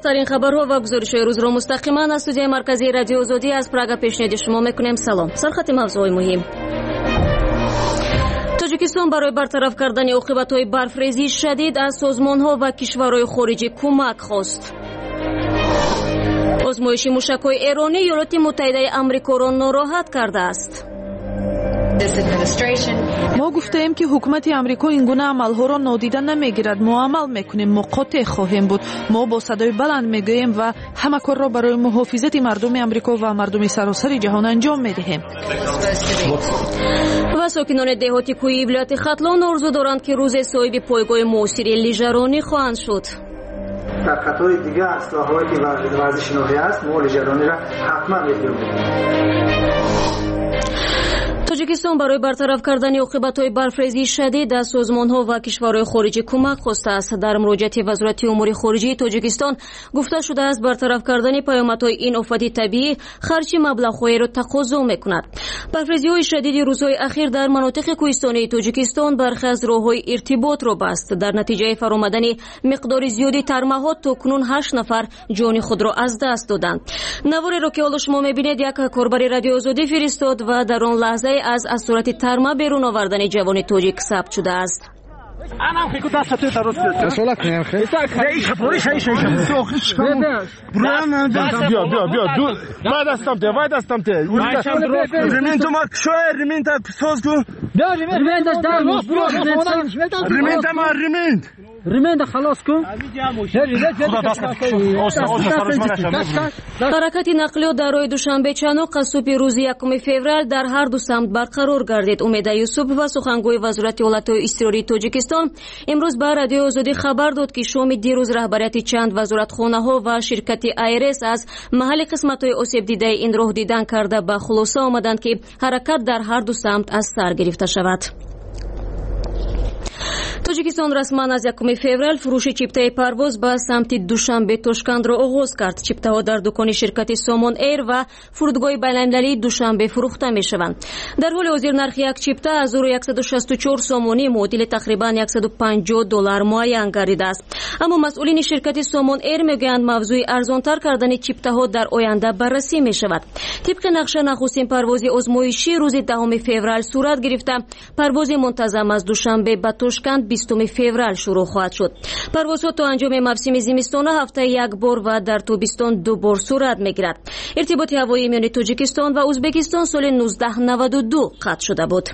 تازه‌ترین خبرها و گزارش‌های روز را مستقیما از استودیوی مرکزی رادیو آزادی از پراگ پیشنهاد شما می‌کنیم. سلام. سرخط موضوعات مهم. تاجیکستان برای برطرف کردن عاقبت‌های برفریزی شدید از سازمان‌ها و کشورهای خارجی کمک خواست. آزمایش موشک‌های ایرانی ایالات متحده آمریکا را ناراحت کرده است. ما گفتیم که حکومت آمریکا این گونه عملها را نادیده نمیگیرد. ما عمل میکنیم، ما قاطع خواهیم بود. ما با صدای بلند میگوییم و همه کار را برای محافظت مردم آمریکا و مردم سراسر جهان انجام میدهیم. و ساکنان دهاتی کوی ولایت ختلان آرزو دارند که روز صاحب پایگاه معاصر لیژرانی خواهند شد. در خطای دیگه اصلاحاتی که ورزش نوحی است ما لیژرانی را حتما می‌کنیم. تاجیکستان برای برطرف کردن عاقبت‌های برفریزی شدید از سازمان‌ها و کشورهای خارجی کمک خواسته است. در مراجعه وزارت امور خارجه تاجیکستان گفته شده است برطرف کردن پیامدهای این آفت طبیعی خرج مبلغ‌هایی را تقاضا می‌کند. برفریزی‌های شدید روزهای اخیر در مناطق کوهستانی تاجیکستان برخی از راه‌های ارتباط را بست. در نتیجه فرآمدن مقدار زیادی ترمه‌ها تاکنون 8 نفر جان خود را از دست دادند. نواری را که حالا شما می‌بینید یک کاربر رادیو آزادی فرستاد و در آن لحظه از صورت ترمه بیرون آوردن جوان تاجیک ثبت شده است. ریمند خلاص کن. حرکت نقلیات در راه دوشنبه چنوق از صبح روز 1 فوریه در هر دو سمت برقرار گردید. امید یوسف و سخنگوی وزارت ایالت‌های اضطراری تاجیکستان امروز به رادیو آزادی خبر داد که شام دیروز رهبریت چند وزارتخانه‌ها و شرکت ایرس از محل قسمت‌های آسیب دیده این راه دیدن کرده به خلاصه آمدند که حرکت در هر دو سمت از سر گرفته شود. تاجیکستان رسما از 1 فوریه فروش چیپتای پرواز به سمت دوشنبه توشکند را آغاز کرد. چیپتاها در دکان شرکت سامان ایر و فرودگاه بین‌المللی دوشنبه فروخته می‌شوند. در حال حاضر نرخ یک چیپتا از 164 سامانی معادل تقریبا $150 معین گردیده است. اما مسئولین شرکت سامان ایر میگویند موضوع ارزان‌تر کردن چیپتاها در آینده بررسی می‌شود. طبق نقشه نخستین پرواز آزمایشی روز 10 فوریه صورت گرفته. پرواز منتظم از دوشنبه به توشکند 20 فوریه شروع خواهد شد. پروازها تا انجام موسم زمستان هفته یک بار و در تابستان 2 بار صورت میگیرد. ارتباط هوایی میان تاجیکستان و ازبکستان سال 1992 قطع شده بود.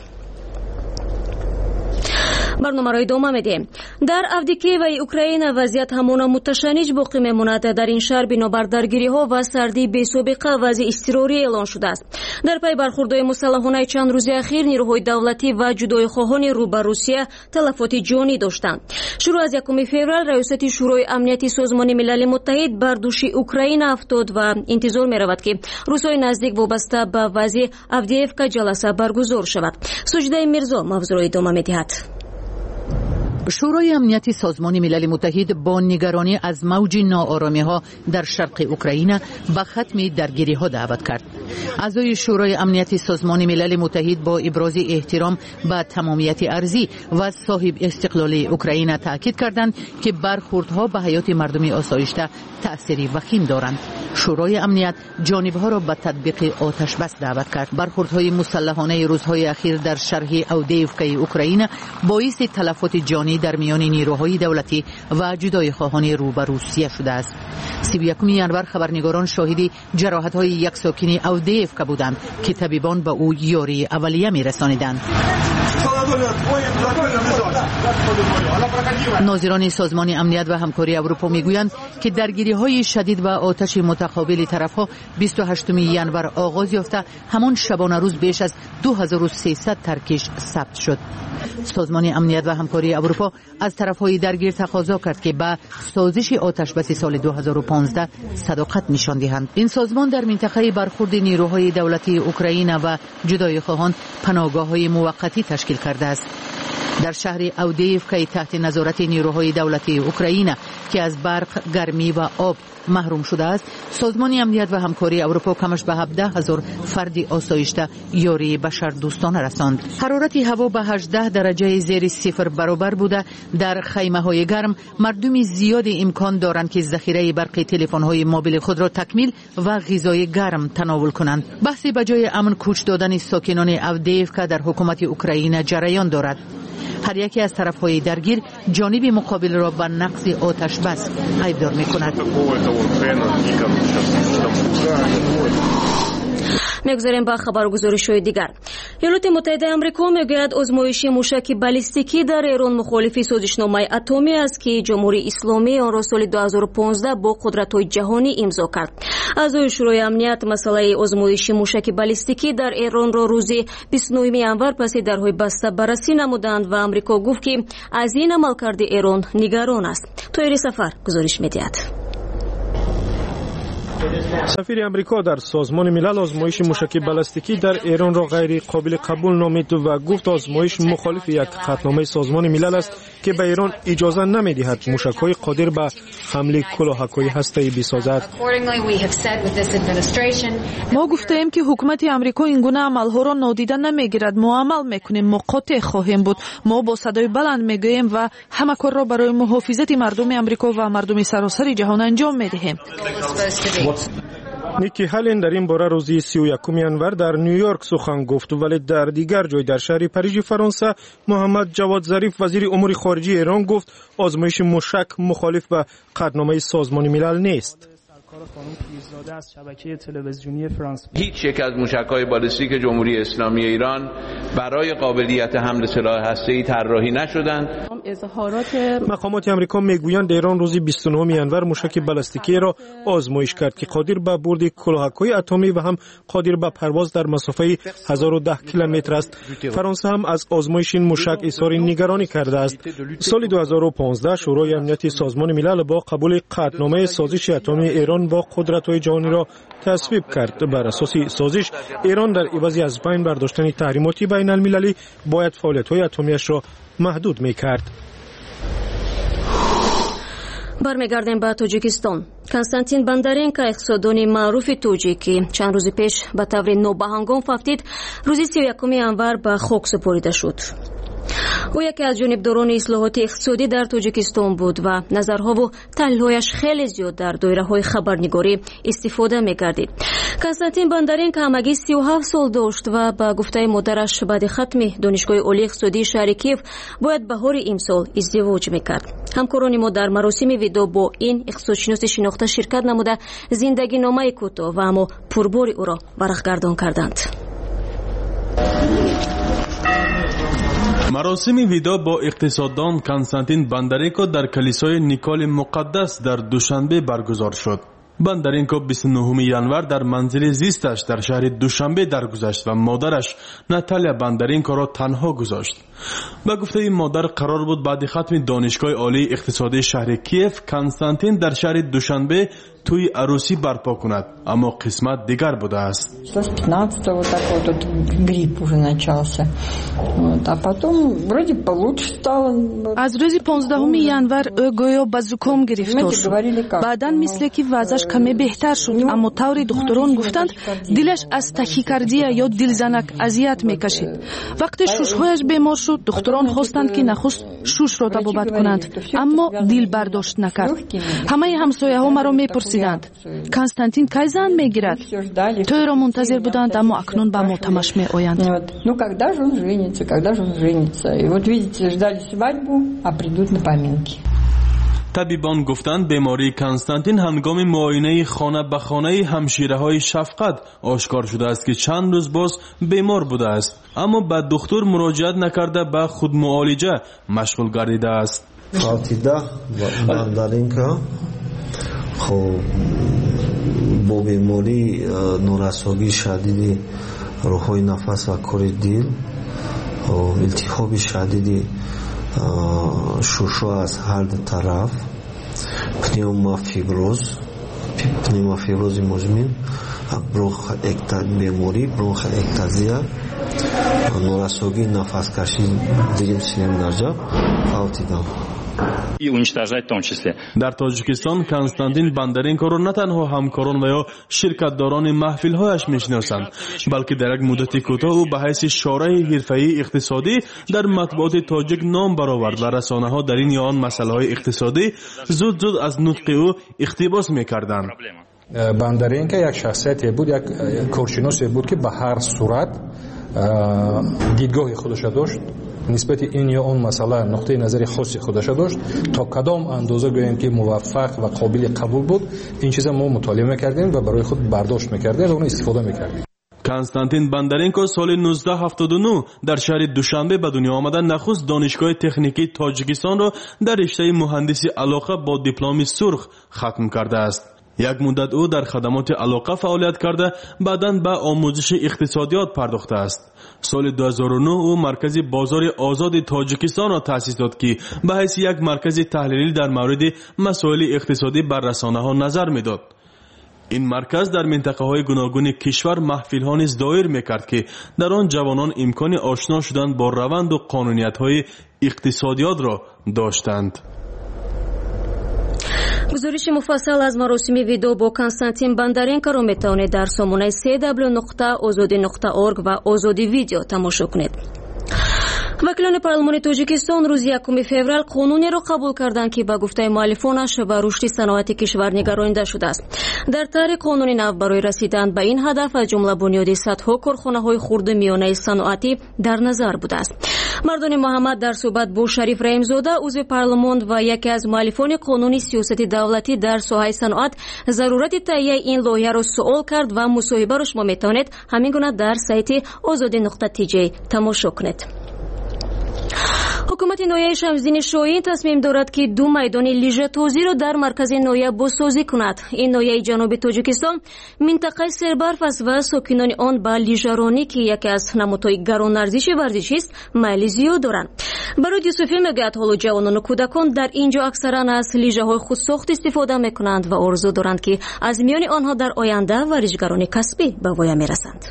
برنامه را ادامه میدیم. در اودیکه و اوکراین وضعیت همان متشنج باقی میماند. در این شهر بنابر درگیری‌ها و سردی بی‌سابقه وضع اضطراری اعلان شده است. در پی برخوردهای مسلحانه چند روز اخیر نیروهای دولتی و جدایخواهان رو به روسیه تلفات جانی داشتند. شروع از 1 فوریه ریاست شورای امنیتی سازمان ملل متحد بر دوش اوکراین افتاد و انتظار می‌رود که روزهای نزدیک وابسته به وضع اودیفکا جلسه برگزار شود. سجده میرزا موضوع را ادامه می‌دهد. شورای امنیتی سازمان ملل متحد با نگرانی از موج ناآرامی‌ها در شرق اوکراین به ختم درگیری‌ها دعوت کرد. اعضای شورای امنیتی سازمان ملل متحد با ابراز احترام به تمامیت ارضی و صاحب استقلال اوکراین تاکید کردند که برخوردها به حیات مردم آسایشته تأثیری وخیم دارند. شورای امنیت جانبها را به تطبیق آتش بس دعوت کرد. برخوردهای مسلحانه روزهای اخیر در شرق اودیفکای اوکراین باعث تلفات جانی در میان نیروهای دولتی و جدایخواهان رو به روسیه شده است. 31 ژانویه خبرنگاران شاهد جراحت‌های یک ساکن اودیفکا بودند که طبیبان به او یاری اولیه می‌رسانیدند. ناظران سازمان امنیت و همکاری اروپا میگویند که درگیری‌های شدید و آتش متقابل طرف‌ها 28 ژانویه آغاز یافته همان شبانه روز بیش از 2300 ترکش ثبت شد. سازمان امنیت و همکاری اروپا از طرف‌های درگیر تقاضا کرد که به سازش آتش بس سال 2015 صداقت نشان دهند. این سازمان در منطقه برخورد نیروهای دولتی اوکراین و جدایخواهان پناهگاه‌های موقتی تشکیل کرده است. در شهر اودیفکا تحت نظارت نیروهای دولتی اوکراین که از برق، گرمی و آب محروم شده است، سازمان امنیت و همکاری اروپا کمش به 17,000 فرد آسایشته یاری بشردوستانه رساند. حرارت هوا به 18 درجه زیر صفر برابر بوده. در خیمه‌های گرم مردم زیاد امکان دارند که ذخیره برق تلفن‌های موبیل خود را تکمیل و غذای گرم تناول کنند. بحثی به جای امن کوچ دادن ساکنان اودیفکا در حکومت اوکراین جریان دارد. هر یکی از طرف‌های درگیر جانب مقابل را به نقض آتش بس ایبدار می‌کند. میگذاریم با خبرگزاری‌های دیگر. ایالات متحده آمریکا میگوید آزمایش موشک بالستیکی در ایران مخالف سازشنامه اتمی است که جمهوری اسلامی آن را سال 2015 با قدرت‌های جهانی امضا کرد. اعضای شورای امنیت مسئله آزمایش موشک بالستیکی در ایران را روز 29 январ پس درهای بسته بررسی نمودند و آمریکا گفت که از این عملکرد ایران نگران است. طاهر سفر گزارش می‌دهد. سفیر امریکا در سازمان ملل آزمایش موشک بالستیکی در ایران را غیر قابل قبول نامید و گفت آزمایش مخالف یک قطعنامه سازمان ملل است که به ایران اجازه نمی‌دهد موشک‌های قادر به حمله کلاهک‌های هسته‌ای بسازد. ما گفتیم که حکومت آمریکا این گونه عمل‌ها را نادیده نمی‌گیرد. ما عمل می‌کنیم، ما قاطع خواهیم بود. ما با صدای بلند می‌گوییم و همه کار را برای محافظت مردم آمریکا و مردم سراسر جهان انجام می‌دهیم. نیکی هالین در این باره روز 31 январ در نیویورک سخن گفت، ولی در دیگر جای در شهر پاریژ فرانسه محمد جواد ظریف وزیر امور خارجه ایران گفت آزمایش موشک مخالف به قطعنامه سازمان ملل نیست. هیچ یک از موشک‌های بالستیک جمهوری اسلامی ایران برای قابلیت حمل سلاح هسته‌ای طراحی نشدند. مقامات آمریکا میگویند ایران روز 29 январ موشک بالستیکی را آزمایش کرد که قادر به برد کلاهک‌های اتمی و هم قادر به پرواز در مسافه 1010 کیلومتر است. فرانسه هم از آزمایش این موشک اظهار نگرانی کرده است. سال 2015 شورای امنیت سازمان ملل با قبول قطعنامه سازش اتمی ایران با قدرت‌های جهانی را تصویب کرد. بر اساس سازش ایران در عوض از بین برداشتن تحریمات بین المللی باید فعالیت‌های اتمیش را محدود می‌کرد. برمیگردیم به تاجیکستان. کنستانتین بندرینکا اقتصاددان معروف تاجیکی چند روز پیش به طور نابهنگام فوتید. روز 31 январ به خاک سپرده شد. او یکی از جانبداران اصلاحات اقتصادی در تاجیکستان بود و نظرها و تحلیل‌هایش خیلی زیاد در دایره‌های خبرنگاری استفاده می‌گردید. کنستانتین بندرینکا همگی 37 سال داشت و با گفته مادرش بعد ختم دانشگاه عالی اقتصادی شهر کیف باید بهار امسال ازدواج می‌کرد. همکاران ما در مراسم ویدا با این اقتصادشناس شناخته شرکت نموده زندگی نامه کوتاه و اما پربار او را ورقگردان کردند. مراسم ویدا با اقتصاددان کنستانتین بندرینکا در کلیسای نیکال مقدس در دوشنبه برگزار شد. بندرینکا 29 январ در منزل زیستش در شهر دوشنبه درگذشت و مادرش ناتالیا بندرینکا را تنها گذاشت. با گفته مادر قرار بود بعد ختم دانشگاه عالی اقتصادی شهر کیف کنستانتین در شهر دوشنبه توی عروسی برپا کند، اما قسمت دیگر بوده است. 15-го вот такой вот грипп уже начался. А потом вроде получше стало. از روز 15 январ او گویا به زکام گرفتار شد. بعداً مثل که وضعش کمی بهتر شد، اما طوری دکتران گفتند دلش از تاکیکاردیا یا دلزنک اذیت میکشید. وقتی ششهایش بیمار شد دکتران خواستند که نخست شش را تبابت کنند، اما دل برداشت نکرد. همه همسایه‌ها مرا میپرسیدند کنستانتین کی زن میگیرد؟ توی را منتظر بودند، اما اکنون به ما تماش میآیند. Ну когда же он женится, когда же он женится? И вот видите, ждали свадьбу, а придут на поминки. طبیبان گفتند بیماری کنستانتین هنگام معاینه خانه به خانه همشیره‌های شفقت آشکار شده است که چند روز باز بیمار بوده است، اما به دکتر مراجعت نکرده به خود معالجه مشغول گردیده است. فاتیده بندرینکا خب با بیماری نورساگی شدید روح‌های نفس و کار دل، التهاب شدید شوشو از هر طرف، پنیومافیبروز مزمن، برونخ بیماری، برونخ اکتازیا норасогӣ, нафаскашӣ дидим силиндарҷа фавтидам. дар тоҷикистон Константин Бандаренкоро на танҳо ҳамкорон ва ё ширкатдорони маҳфилҳояш мешиносанд, балки дар як муддати кӯтоҳ ӯ ба ҳайси шораҳи ҳирфаии иқтисодӣ дар матбуоти тоҷик ном баровард ва расонаҳо дар ин ё он масъалаҳои иқтисодӣ зуд аз нутқи ӯ иқтибос мекарданд. Бандаренко як шахсияте буд, як коршиносе буд ки ба ҳар сурат дидгоҳи худаша дошт, нисбати ин ё он масъала нуқтаи назари хоси худаша дошт. То кадом андоза гӯем ки муваффақ ва қобили қабул буд, ин чиза мо мутолиа мекардем ва барои худ бардошт мекардем ва оно истифода мекардем. Константин Бандаренко соли 1979 дар шаҳри Душанбе ба дунё омада нахуст донишгоҳи техникии Тоҷикистонро дар риштаи муҳандиси алоқа бо дипломи сурх хатм кардааст. як муддат ӯ дар хадамоти алоқа фаъолият карда, баъдан ба омӯзиши иқтисодиёт пардохтааст. соли 2009 ӯ маркази бозори озоди Тоҷикистонро таъсис дод ки ба ҳайси як маркази таҳлилӣ дар мавриди масоили иқтисодӣ бар расонаҳо назар медод. ин марказ дар минтақаҳои гуногуни кишвар маҳфилҳо низ доир мекард ки дар он ҷавонон имкони ошно шудан бо раванду қонуниятҳои иқтисодиётро доштанд. гузориши муфассал аз маросими видео бо Константин Бандаренкоро метавонед дар сомонаи cw.ozodi.org ва озоди видео тамошо кунед. вакилони парлумони Тоҷикистон рӯзи 1 феврал қонунеро қабул карданд ки ба гуфтаи муаллифонаш ба рушди саноати кишвар нигаронида шудааст. дар таҳри қонуни нав барои расидан ба ин ҳадаф аз ҷумла бунёди садҳо корхонаҳои хурду миёнаи саноатӣ дар назар будааст. мардони муҳаммад дар суҳбат бо Шариф Раимзода, узви парлумон ва яке аз муаллифони қонуни сиёсати давлатӣ дар соҳаи саноат, зарурати таҳияи ин лоиҳаро суол кард ва мусоҳибаро шумо метавонед ҳамин гуна дар сайти ozodi.tj тамошо кунед. ҳукумати ноҳияи Шамсиддини Шоҳин тасмим дорад ки 2 майдони лижатозиро дар маркази ноҳия бозсозӣ кунад. ин ноҳияи ҷануби Тоҷикистон минтақаи сербарф аст ва сокинони он ба лижаронӣ, ки яке аз намудҳои гаронарзиши варзишист, майли зиёд доранд. барои Юсуфӣ мегӯяд ҳоло ҷавонону кӯдакон дар ин ҷо аксаран аз лижаҳои худсохт истифода мекунанд ва орзу доранд ки аз миёни онҳо дар оянда варзишгарони касбӣ ба воя мерасанд.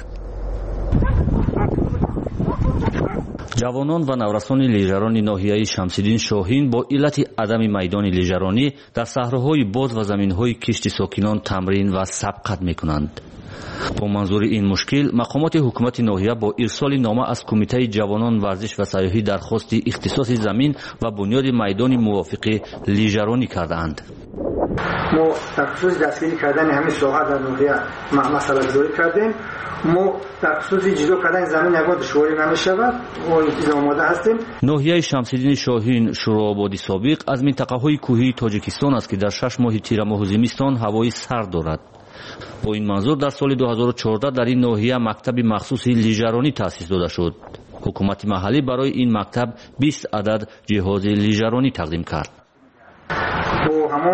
ҷавонон ва наврасони лижарони ноҳияи Шамсиддин Шоҳин бо иллати адами майдони лижаронӣ дар саҳроҳои боз ва заминҳои кишти сокинон тамрин ва сабқат мекунанд. бо манзури ин мушкил, мақомоти ҳукумати ноҳия бо ирсоли нома аз Кумитаи ҷавонон варзиш ва сайёҳӣ дархости ихтисоси замин ва бунёди майдони мувофиқи лижаронӣ кардаанд. мо дар хусуси дастгирӣ кардани ҳамин соҳа дар ноҳия масъалагузорӣ кардем. мо дар хусуси ҷудо кардани замин ягон душворӣ намешавад. мо интизом омода ҳастем. ноҳияи Шамсиддини Шоҳин, Шуроободи собиқ аз минтақаҳои кӯҳии Тоҷикистон аст ки дар 6 моҳи тирамоҳу зимистон ҳавои сард дорад. бо ин манзур дар соли 2014 дар ин ноҳия мактаби махсуси лижаронӣ таъсис дода шуд. ҳукумати маҳаллӣ барои ин мактаб 20 адад ҷиҳози лижаронӣ тақдим кард. бо ҳамон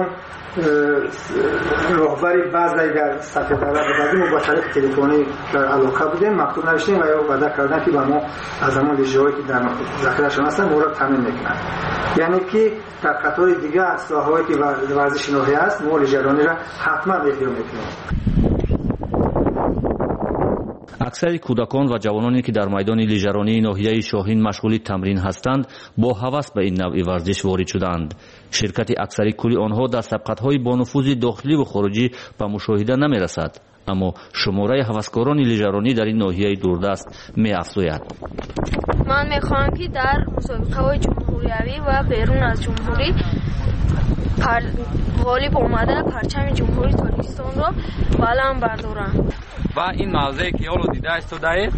роҳбари баъзаи дар сатҳи давлат баъди мо ба тариқи телефонӣ дар алоқа будем, мактуб навиштем ва ваъда кардем ки ба мо аз ҳамон лижаҳое ки дар захирашон ҳастанд моро таъмин мекунанд. яъне ки дар қатори дигар соҳаҳое ки варзиши ноҳия аст, мо лижарониро ҳатман эҳтиём мекунем. аксари кӯдакон ва ҷавононе ки дар майдони лижаронии ноҳияи Шоҳин машғули тамрин ҳастанд, бо ҳавас ба ин навъи варзиш ворид шуданд. ширкати аксари кули онҳо дар сабқатҳои бонуфузи дохилӣ ва хориҷӣ ба мушоҳида намерасад, аммо шумораи ҳаваскорони лижаронӣ дар ин ноҳияи дурдаст меафзояд. ман мехоҳам ки дар мусобиқаҳои ҷумҳуриявӣ ва берун аз ҷумҳурӣ ғолиб омада парчами ҷумҳурии Тоҷикистонро баланд бардорам. ва ин мавзеъе ки ҳоло дида истодаед,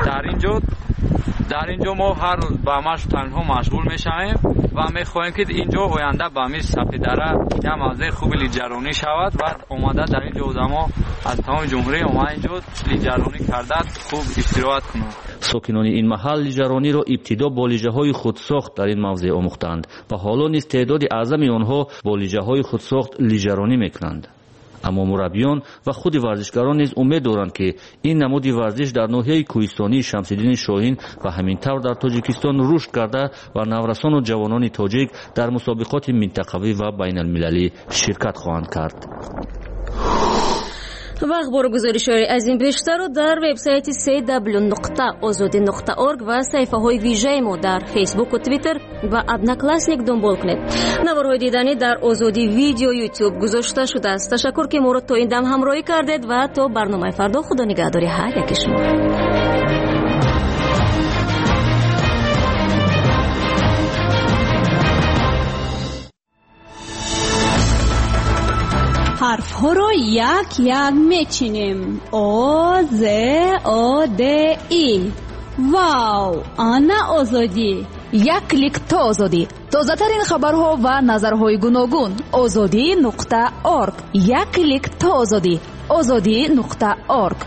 дар инҷо мо ҳар рӯз ба машқ танҳо машғул мешавем ва мехоҳем ки инҷо оянда ба мис сафи дара ин мавзеъ хуби лиҷаронӣ шавад ва омада дар инҷо одамо аз тамоми ҷумҳурӣ омада инҷо лиҷаронӣ карда хуб истироҳат кунанд. сокинони ин маҳал лижарониро ибтидо бо лижаҳои худсохт дар ин мавзеъ омӯхтанд ва ҳоло низ теъдоди аъзами онҳо бо лижаҳои худсохт лижаронӣ мекунанд. аммо мураббиён ва худи варзишгарон низ умед доранд ки ин намуди варзиш дар ноҳияи кӯҳистонии Шамсиддини Шоҳин ва ҳамин тавр дар Тоҷикистон рушд карда ва наврасону ҷавонони тоҷик дар мусобиқоти минтақавӣ ва байналмилалӣ ширкат хоҳанд кард. و اخبار گزارش‌های از این بیشتر رو در وبسایت www.azodi.org و صفحه‌های ویژه ما در فیسبوک و توییتر و ادناکلاسنیک دنبال کنید. نوارهای دیدنی در آزادی ویدیو یوتیوب گذاشته شده است. تشکر که ما رو تا این دم همراهی کردید و تا برنامه فردا خدا نگهداری هر یک شما. حرف ها رو یک یک میچینیم. آ ز آ د ای. واو، آنا آزادی. یک کلیک تا آزادی. تازه ترین خبرها و نظرهای گوناگون. azadi.org. یک کلیک تا آزادی. azadi.org.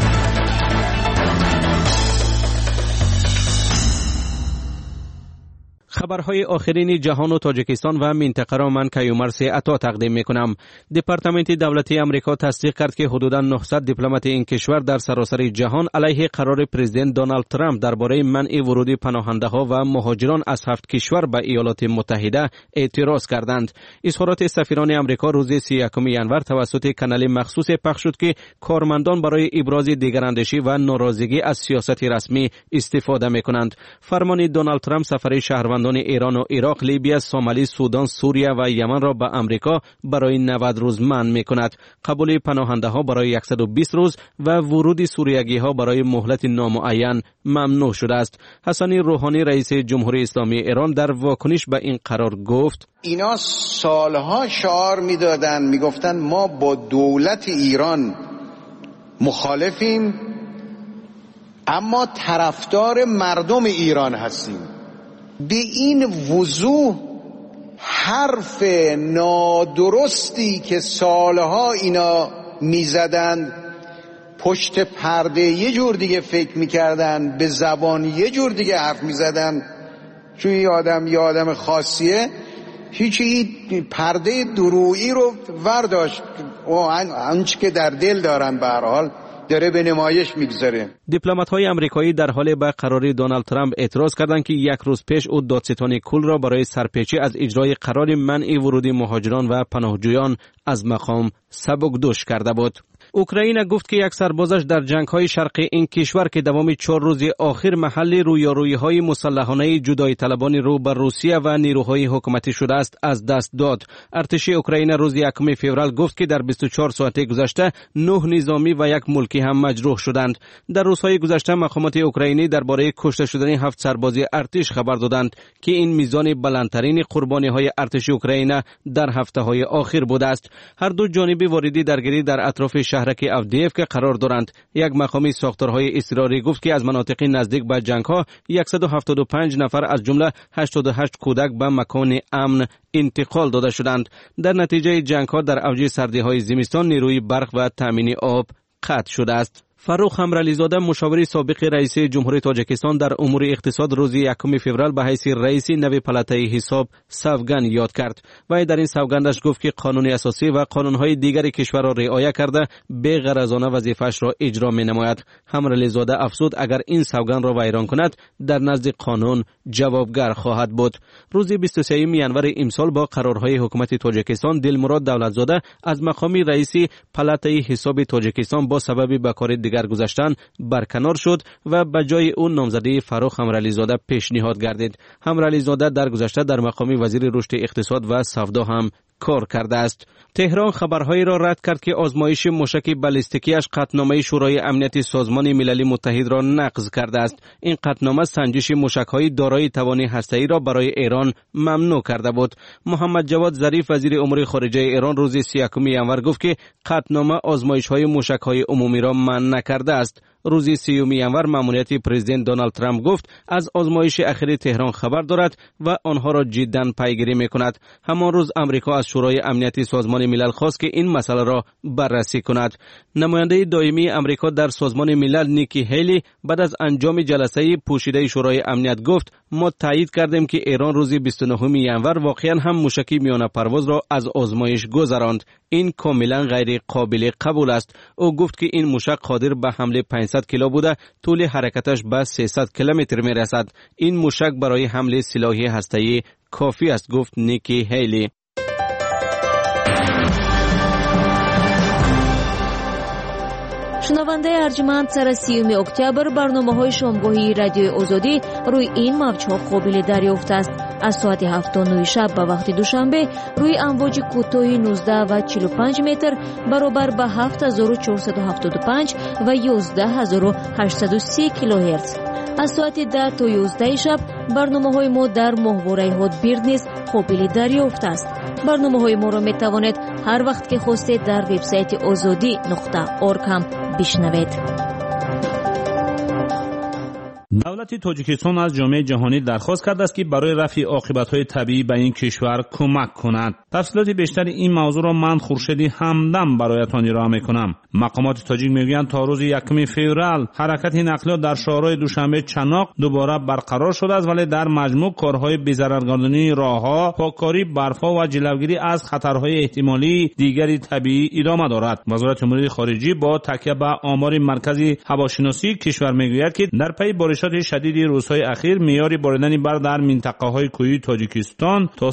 خبرهای آخرین جهان و تاجیکستان و منطقه را من کیومرث عطا تقدیم میکنم. دپارتمنت دولتی امریکا تصدیق کرد که حدوداً 900 دیپلمات این کشور در سراسر جهان علیه قرار پرزیدنت دونالد ترامپ درباره منع ورود پناهنده‌ها و مهاجران از 7 کشور به ایالات متحده اعتراض کردند. اظهارات سفیران امریکا روز 31 ژانویه توسط کانال مخصوص پخش شد که کارمندان برای ابراز دیگراندیشی و ناراضگی از سیاست رسمی استفاده میکنند. فرمان دونالد ترامپ سفر شهروندان ایران و عراق، لیبی، سومالی، سودان، سوریه و یمن را به امریکا برای 90 روز منع میکند. قبول پناهنده ها برای 120 روز و ورود سوریگی ها برای مهلت نامعین ممنوع شده است. حسن روحانی رئیس جمهوری اسلامی ایران در واکنش به این قرار گفت: اینا سالها شعار میدادن، میگفتن ما با دولت ایران مخالفیم اما طرفدار مردم ایران هستیم. به این وضوح حرف نادرستی که سالها اینا میزدند، پشت پرده یه جور دیگه فکر میکردن، به زبان یه جور دیگه حرف میزدن، چون یه آدم خاصیه، هیچی پرده درویی رو ورداشت و آنچه که در دل دارن به هر حال داره به نمایش میگذاره. دیپلمات‌های آمریکایی در حال به قراری دونالد ترامپ اعتراض کردند که یک روز پیش او دادستان کل را برای سرپیچی از اجرای قرار منع ورود مهاجران و پناهجویان از مقام سبکدوش کرده بود. اوکراین گفت که یک سربازش در جنگ‌های شرقی این کشور که دوام 4 روز آخر محل رویارویی‌های مسلحانه جدایی طلبان رو بر روسیه و نیروهای حکومتی شده است از دست داد. ارتش اوکراین روز 1 فوریه گفت که در 24 ساعت گذشته 9 نظامی و 1 ملکی هم مجروح شدند. در روزهای گذشته مقامات اوکراینی درباره کشته شدن 7 سرباز ارتش خبر دادند که این میزان بلندترین قربانی‌های ارتش اوکراین در هفته‌های آخر بوده است. هر دو جانب واردی درگیری در اطراف شهرک اودیف که قرار دارند. یک مقامی ساختارهای اضطراری گفت که از مناطق نزدیک به جنگ‌ها 175 نفر از جمله 88 کودک به مکان امن انتقال داده شدند. در نتیجه جنگ‌ها در اوج سردی‌های زمستان نیروی برق و تامین آب قطع شده است. فاروق امرعلیزاده مشاور سابق رئیس جمهوری تاجیکستان در امور اقتصاد روز 1 فوریه به حیث رئیس نوی پالاتای حساب سوگند یاد کرد. و در این سوگندش گفت که قانون اساسی و قانونهای دیگر کشور را رعایت کرده به غرضانه وظیفه‌اش را اجرا می‌نماید. امرعلیزاده افزود اگر این سوگند را ویران کند در نزد قانون جوابگر خواهد بود. روز 23 ژانویه امسال با قرارهای حکومت تاجیکستان دلمراد دولتزاده از مقام رئیس پالاتای حساب تاجیکستان با سبب به کار دیگر گذاشتن برکنار شد و به جای اون نامزدی فاروق امرعلیزاده پیشنهاد گردید. امرعلیزاده در گذشته در مقام وزیر رشد اقتصاد و سودا هم کار کرده است. تهران خبرهایی را رد کرد که آزمایش موشک بالستیکیش قطعنامه شورای امنیت سازمان ملل متحد را نقض کرده است. این قطعنامه سنجش موشک‌های دارای توان هسته‌ای را برای ایران ممنوع کرده بود. محمد جواد ظریف وزیر امور خارجه ایران روز 31 ژانویه گفت که قطعنامه آزمایش‌های موشک‌های عمومی را منع نکرده است. روز 30 ژانویه ماموریت پرزیدنت دونالد ترامپ گفت از آزمایش اخیر تهران خبر دارد و آنها را جداً پیگیری می‌کند. همان روز آمریکا از شورای امنیت سازمان ملل خواست که این مسئله را بررسی کند. نماینده دائمی آمریکا در سازمان ملل نیکی هیلی بعد از انجام جلسه پوشیده شورای امنیت گفت ما تایید کردیم که ایران روز 29 ژانویه واقعاً هم موشک میانه پرواز را از آزمایش گذراند. این کاملا غیر قابل قبول است. او گفت که این موشک قادر به حمل 500 کیلو بوده، طول حرکتش به 300 کیلومتر میرسد. این موشک برای حمل سلاح هسته‌ای کافی است، گفت نیکی هیلی. شنونده ارجمند سر 30 اکتبر برنامه‌های شامگاهی رادیوی آزادی روی این موج‌ها قابل دریافت است. از ساعت 7:09 شب به وقت دوشنبه روی امواج کوتاه 19 و 45 متر برابر به 7475 و 11830 کیلوهرتز. از ساعت 10 تا 11 شب برنامه‌های ما در ماهواره هاتبیرد نیز قابل دریافت است. برنامه‌های ما را می‌توانید هر وقت که خواستید در وبسایت azadi.org هم بشنوید. دولت تاجیکستان از جامعه جهانی درخواست کرده است که برای رفع عاقبت‌های طبیعی به این کشور کمک کند. تفصیلات بیشتر این موضوع را من خورشیدی همدم برایتان ارائه می‌کنم. مقامات تاجیک می‌گویند تا روز 1 فوریه حرکت نقلیات در شهرهای دوشنبه چناق دوباره برقرار شده است، ولی در مجموع کارهای بی‌ضررگردانی راه‌ها، پاککاری برف‌ها و جلوگیری از خطرهای احتمالی دیگری طبیعی ادامه دارد. وزارت امور خارجه با تکیه به آمار مرکز هواشناسی کشور می‌گوید که در پی بارشات شدید روزهای اخیر معیار باریدن برف در منطقه‌های کوهی تاجیکستان تا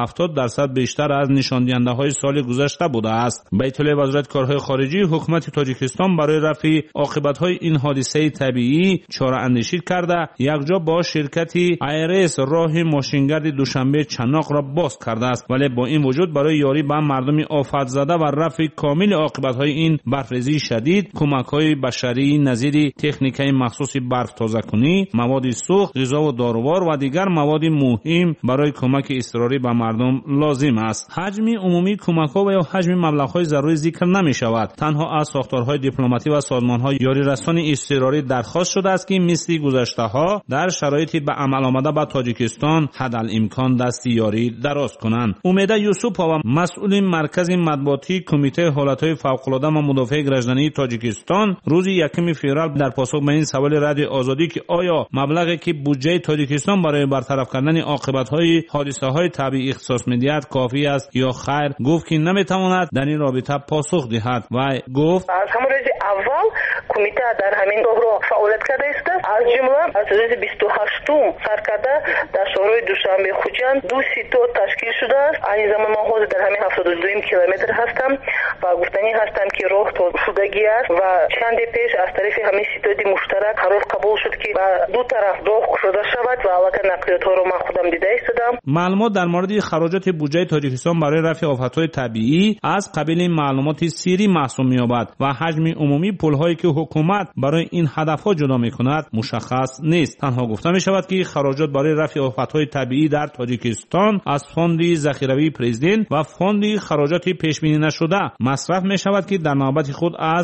170% بیشتر از نشاندهنده‌های سال گذشته بوده است. به اطلاع وزارت کارهای خارجه، حکومت تاجیکستان برای رفع عاقبت‌های این حادثه طبیعی چاره‌اندیشی کرده یکجا با شرکت ایرس راه ماشینگرد دوشنبه چناق را باز کرده است، ولی با این وجود برای یاری به مردم آفت زده و رفع کامل عاقبت‌های این برفریزی شدید کمک‌های بشری نظیر تکنیک‌های مخصوص برف تازه‌کنی، مواد سوخت، غذا و داروار و دیگر مواد مهم برای کمک اضطراری به مردم لازم است. حجم عمومی کمک‌ها و یا حجم مبلغ‌های ضروری ذکر نمی‌شود. تنها از ساختارهای دیپلماتی و سازمان‌های یاری رسان اضطراری درخواست شده است که مثل گذشته‌ها در شرایطی به عمل آمده به تاجیکستان حدالامکان دست یاری دراز کنند. امید یوسف‌ها مسئول مرکز مطبوعاتی کمیته حالت‌های فوق‌العاده و مدافع گردشدنی تاجیکستان روز 1 فوریه در پاسخ به این سوال رادیو آزادی که آیا مبلغی که بودجه تاجیکستان برای برطرف کردن عاقبت‌های حادثه‌های طبیعی اختصاص می‌دهد کافی است یا خیر، گفت که نمی‌تواند در این رابطه پاسخ دهد و گفت از همون روز اول کمیته در همین دوره فعالیت کرده است. از جمله از روز 28 سرکرده در شهرهای دوشنبه خوجند 2 سیتو تشکیل شده است. این زمان ما حاضر در همین 72 کیلومتر هستم و گفتنی هستم که راه تو شدگی است و چند پیش از طرف همین سیتو مشترک قرار قبول شد که دو طرف راه شده شود و علاقه نقلیات ها رو من خودم دیده ایستادم. معلومات در مورد خراجات بودجه تاجیکستان برای رفع آفت‌های طبیعی از قبیل معلومات سری محسوب می‌یابد و حجم عمومی پول‌هایی که حکومت برای این هدف‌ها جدا می‌کند مشخص نیست. تنها گفته می‌شود که خراجات برای رفع آفت‌های طبیعی در تاجیکستان از فاند ذخیروی پرزیدنت و فاند خراجات پیش‌بینی نشده مصرف می‌شود که در نوبت خود از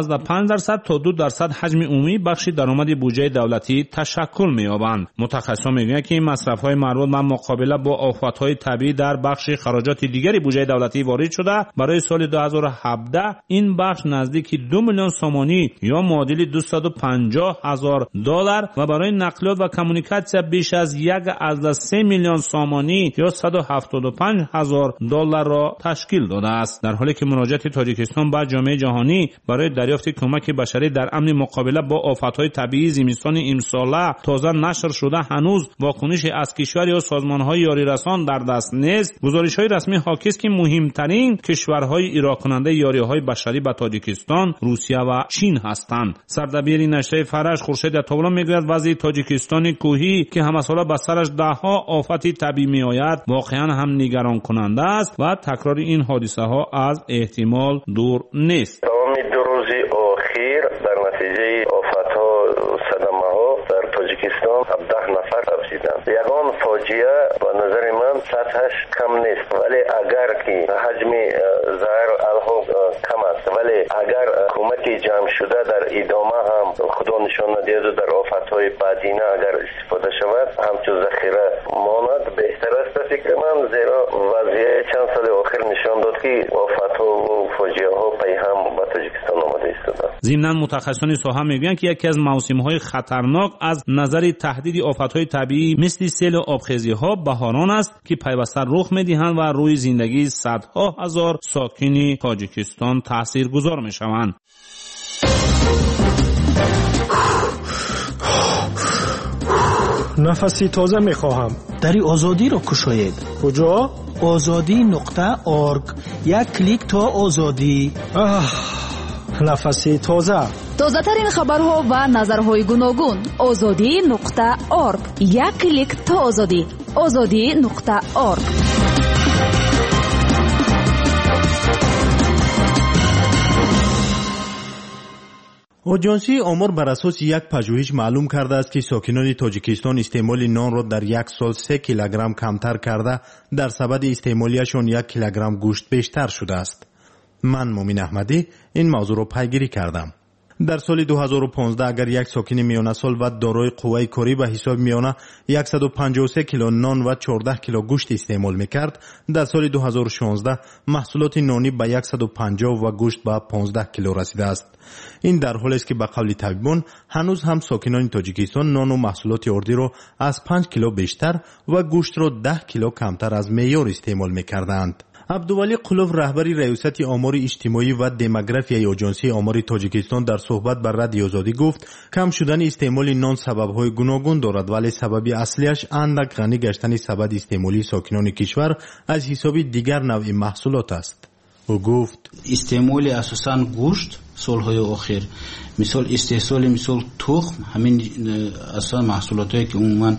0.5% تا 2% حجم عمومی بخش درآمد بودجه دولتی تشکل می‌یابند. متخصصان می‌گویند که این مصرف‌های مربوط به مقابله با آفت‌های طبیعی در بخش خراجات دیگری بودجه دولتی وارد شده. برای سال 2017 این بخش نزدیک 2 میلیون سومانی یا معادل $250,000 و برای نقلیات و کمیونیکاسیون بیش از 1.3 میلیون سومانی یا $175,000 را تشکیل داده است. در حالی که مراجعت تاجیکستان به جامعه جهانی برای دریافت کمک بشری در امن مقابله با آفت‌های طبیعی زمستان امسال تازه نشر شده هنوز واکنش از کشور یا سازمان‌های یاری رسان در دست نیست. گزارش‌های رسمی حاکی است که مهمترین کشورهای ایراد کننده یاری‌های بشری به تاجیکستان روسیه و چین هستند. سردبیر نشریه فرش خورشید عطاالله میگوید وضع تاجیکستان کوهی که همساله به سرش ده‌ها آفت طبیعی میآید واقعا هم نگران کننده است و تکرار این حادثه‌ها از احتمال دور نیست. تمام دو روز اخیر در نتیجه آفت‌ها و صدمه‌ها در تاجیکستان 17 نفر رسیدند. یگان فاجعه به نظر من سطحش کم نیست، ولی اگر که حجم ضرر الحال کم است، ولی اگر کمکی جمع شده در ادامه هم خدا نشان ندهد و در آفت‌های بعدینه اگر استفاده شود همچون ذخیره ماند بهتر است فکر من، زیرا وضعیت چند سال آخر نشان داد که آفت‌ها و فاجعه‌ها پیهم به تاجیکستان آمده ایستاده. ضمناً متخصصان ساحه میگویند که یکی از موسم‌های خطرناک از نظر تهدید آفت‌های طبیعی مثل سیل و آبخیزی‌ها بهاران است که پیوسته رخ می‌دهند و روی زندگی صدها هزار ساکن تاجیکستان تاثیرگذار می‌شوند. نفسی تازه می‌خواهم. دری آزادی را کشاید. کجا؟ azadi.org. یک کلیک تا آزادی. нафаси тоза. тозатарин хабарҳо ва назарҳои гуногун. озодӣ.орг. як клик то озодӣ. озодӣ.орг. اجانسی آمار بر اساس یک پژوهش معلوم کرده است که ساکنان تاجیکستان استعمال نان را در یک سال 3 کیلوگرم کمتر کرده، در سبد استعمالیشان 1 کیلوگرم گوشت بیشتر شده است. من مومن احمدی این موضوع را پیگیری کردم. در سال 2015 اگر یک ساکن میانه سال و دارای قوه کاری به حساب میانه 153 کیلو نان و 14 کیلو گوشت استعمال میکرد، در سال 2016 محصولات نانی به 150 و گوشت به 15 کیلو رسیده است. این در حالی است که به قول طبیبان هنوز هم ساکنان تاجیکستان نان و محصولات اردی را از 5 کیلو بیشتر و گوشت را 10 کیلو کمتر از معیار استعمال میکردند. عبدولی قلوف رهبری ریاست آمار اجتماعی و دموگرافیای اجانسی آمار تاجیکستان در صحبت بر رادیو آزادی گفت کم شدن استعمال نان سبب‌های گوناگون دارد، ولی سبب اصلیش اندک غنی گشتن سبد استعمالی ساکنان کشور از حساب دیگر نوع محصولات است. او گفت استعمال اساساً گوشت سالهای اخیر مثال استحصال مثال تخم همین اصلا محصولاتایی که عموما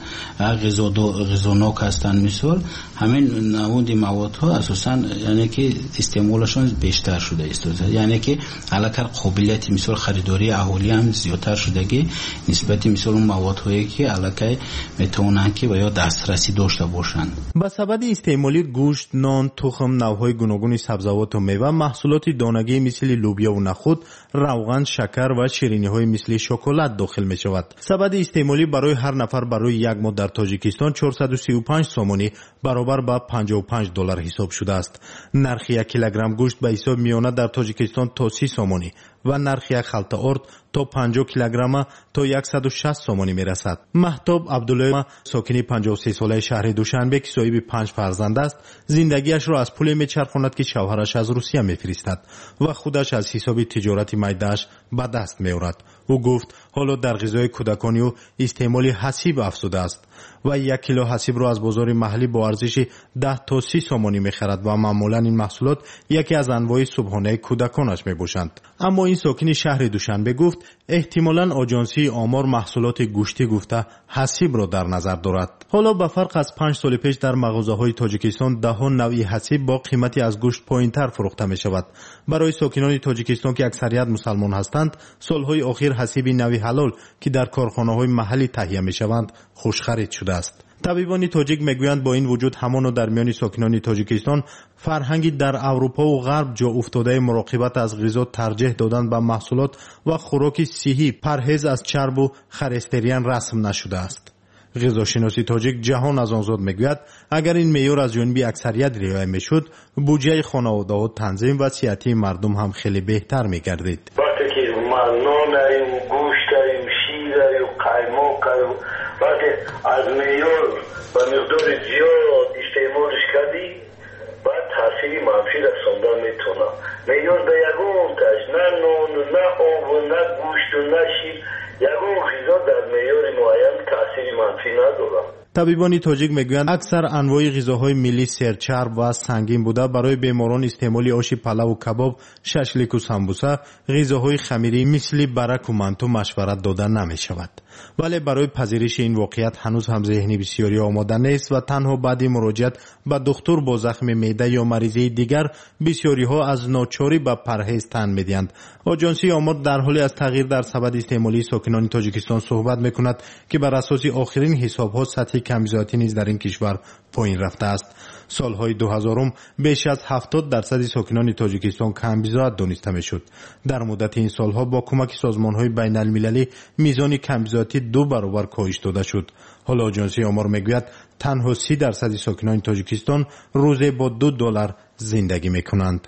غذاناک هستند مثال همین نوع موادها اساسا یعنی که استعمالشون بیشتر شده است، یعنی که علاوه قابلیت مثال خریداری اهالی هم زیادتر شده نسبت مثال اون موادهایی که علاوه میتونن که یا دسترسی داشته باشند. با سبب استعمال گوشت، نان، تخم، نوع‌های گوناگون سبزیجات و میوه، محصولات دانگی مثل لوبیا و نخود، روغن، شکر و شیرینی‌های مثل شکلات داخل می‌شود. سبد استعمالی برای هر نفر برای یک ماه در تاجیکستان 435 سومانی برابر با $55 حساب شده است. نرخ 1 کیلوگرم گوشت به حساب میانه در تاجیکستان تا 30 سومانی و نرخ یک خلطه ارد تا 50 کیلوگرم تا 160 سومانی میرسد. مهتاب عبدالله ساکن 53 ساله شهر دوشنبه که صاحب 5 فرزند است، زندگیش را از پول میچرخاند که شوهرش از روسیه میفرستد و خودش از حساب تجارت مایده‌اش به دست میآورد. او گفت حالا در غذای کودکانی و استعمال حسیب افزوده است و 1 کیلو حسیب را از بازار محلی با ارزش 10 تا 30 سومانی میخرد و معمولا این محصولات یکی از انواع صبحانه کودکانش میباشند. اما این ساکن شهر دوشنبه گفت احتمالاً آژانسی آمار محصولات گوشتی گفته حسیب را در نظر دارد. حالا به فرق از 5 سال پیش در مغازه‌های تاجیکستان 10 نوع حسیب با قیمتی از گوشت پایین‌تر فروخته می‌شود. برای ساکنان تاجیکستان که اکثریت مسلمان هستند، سالهای اخیر حسیب نوع حلال که در کارخانه‌های محلی تهیه می‌شوند خوش خرید شده است. طبیبان تاجیک میگویند با این وجود همان در میان ساکنان تاجیکستان فرهنگی در اروپا و غرب جا افتاده مراقبت از غذا، ترجیح دادن به محصولات و خوراک صحی، پرهیز از چرب و خلسترین رسم نشده است. غذاشناسی تاجیک جهان از آزاد میگوید اگر این معیار از جانب اکثریت رعایت میشد، بودجه خانواده‌ها تنظیم و صحتی مردم هم خیلی بهتر میگردید. وقتی که نان و گوشت و شیر و قیماق وقتی از معیار و مقدار زیاد استعمالش کردی باید تاثیر منفی رساندن میتونه. معیار به یگون تاش نه نان نه آب و نه گوشت و نه شیر، یگون غذا در معیار معین تاثیر منفی نداره. طبیبان تاجیک میگویند اکثر انواع غذاهای ملی سرچرب و سنگین بوده برای بیماران استعمال آش پلو و کباب، ششلیک و سمبوسه، غذاهای خمیری مثل برک و منتو مشورت داده نمی شود. ولی برای پذیرش این واقعیت هنوز هم ذهنی بسیاری آماده نیست و تنها بعد مراجعت به دکتر با زخم معده یا مریضی دیگر بسیاری ها از ناچاری به پرهیز تن میدهند. آژانسی آمار در حالی از تغییر در سبد استعمالی ساکنان تاجیکستان صحبت میکند که بر اساس آخرین حساب ها سطح کمبزاتی نیز در این کشور پایین رفته است. سالهای 2000 بیش از 70% ساکنان تاجیکستان کمبزاد دانسته میشد. در مدت این سالها با کمک سازمانهای بین المللی میزان کمبزاتی 2 برابر کاهش داده شد. حالا آژانسی آمار میگوید تنها 30% ساکنان تاجیکستان روزی با $2 زندگی میکنند.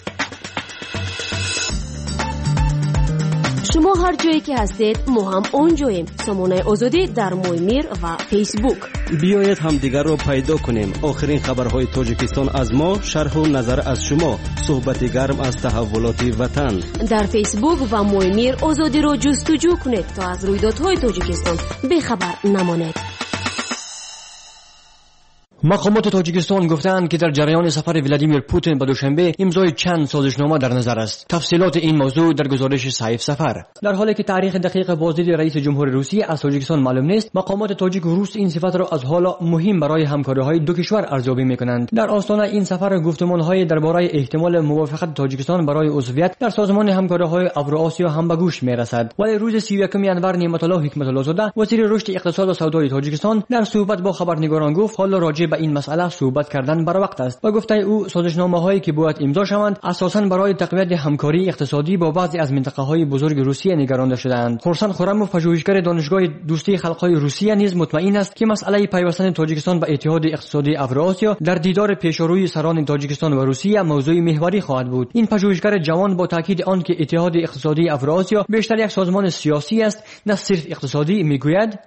شما هر جایی که هستید ما هم اونجاییم. سامانه آزادی در مویمیر و فیسبوک. بیایید هم دیگر رو پیدا کنیم. آخرین خبرهای تاجیکستان از ما، شرح و نظر از شما، صحبت گرم از تحولات وطن. در فیسبوک و مویمیر آزادی رو جستجو کنید تا از رویدادهای تاجیکستان بخبر نمانید. مقامات تاجیکستان گفتند که در جریان سفر ولادیمیر پوتین به دوشنبه امضای چند سازشنامه در نظر است. تفصیلات این موضوع در گزارش سیف سفر. در حالی که تاریخ دقیق بازدید رئیس جمهور روسیه از تاجیکستان معلوم نیست، مقامات تاجیک و روس این صفت را از حالا مهم برای همکاری‌های دو کشور ارزیابی می‌کنند. در آستانه این سفر گفتمان‌های درباره احتمال موافقت تاجیکستان برای عضویت در سازمان همکاری‌های اوراسیا هم به گوش می‌رسد. ولی روز 31 ینور نعمت‌الله حکمت‌الله زاده وزیر رشد اقتصاد و سودای تاجیکستان در صحبت با خبرنگاران گفت حالا راجع به این مسئله صحبت کردن بر وقت است و گفته او سازشنامه‌هایی که باید امضا شوند اساساً برای تقویت همکاری اقتصادی با بعضی از منطقه‌های بزرگ روسیه نگرانده شده‌اند. خورسند خورموف پژوهشگر دانشگاه دوستی خلق‌های روسیه نیز مطمئن است که مسئله پیوستن تاجیکستان به اتحاد اقتصادی اوراسیا در دیدار پیشروی سران تاجیکستان و روسیه موضوع محوری خواهد بود. این پژوهشگر جوان با تاکید آن که اتحاد اقتصادی اوراسیا بیشتر یک سازمان سیاسی است نه صرف اقتصادی میگوید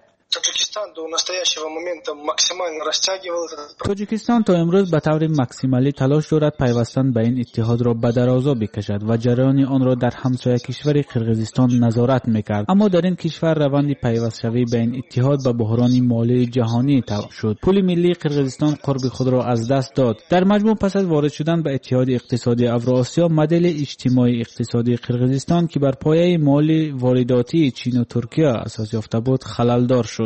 تاجیکستان تا امروز به طور ماکسیمالی تلاش دارد پیوستن به این اتحاد را به درازا بکشد و جریان آن را در همسایه کشور قرقیزستان نظارت میکرد، اما در این کشور روند پیوست شوی به این اتحاد به بحران مالی جهانی تبدیل شد. پول ملی قرقیزستان قرب خود را از دست داد. در مجموع پس از وارد شدن به اتحاد اقتصادی اوراسیا، مدل اجتماعی اقتصادی قرقیزستان که بر پایه مالی وارداتی چین و ترکیه اساس یافته بود خللدار شد.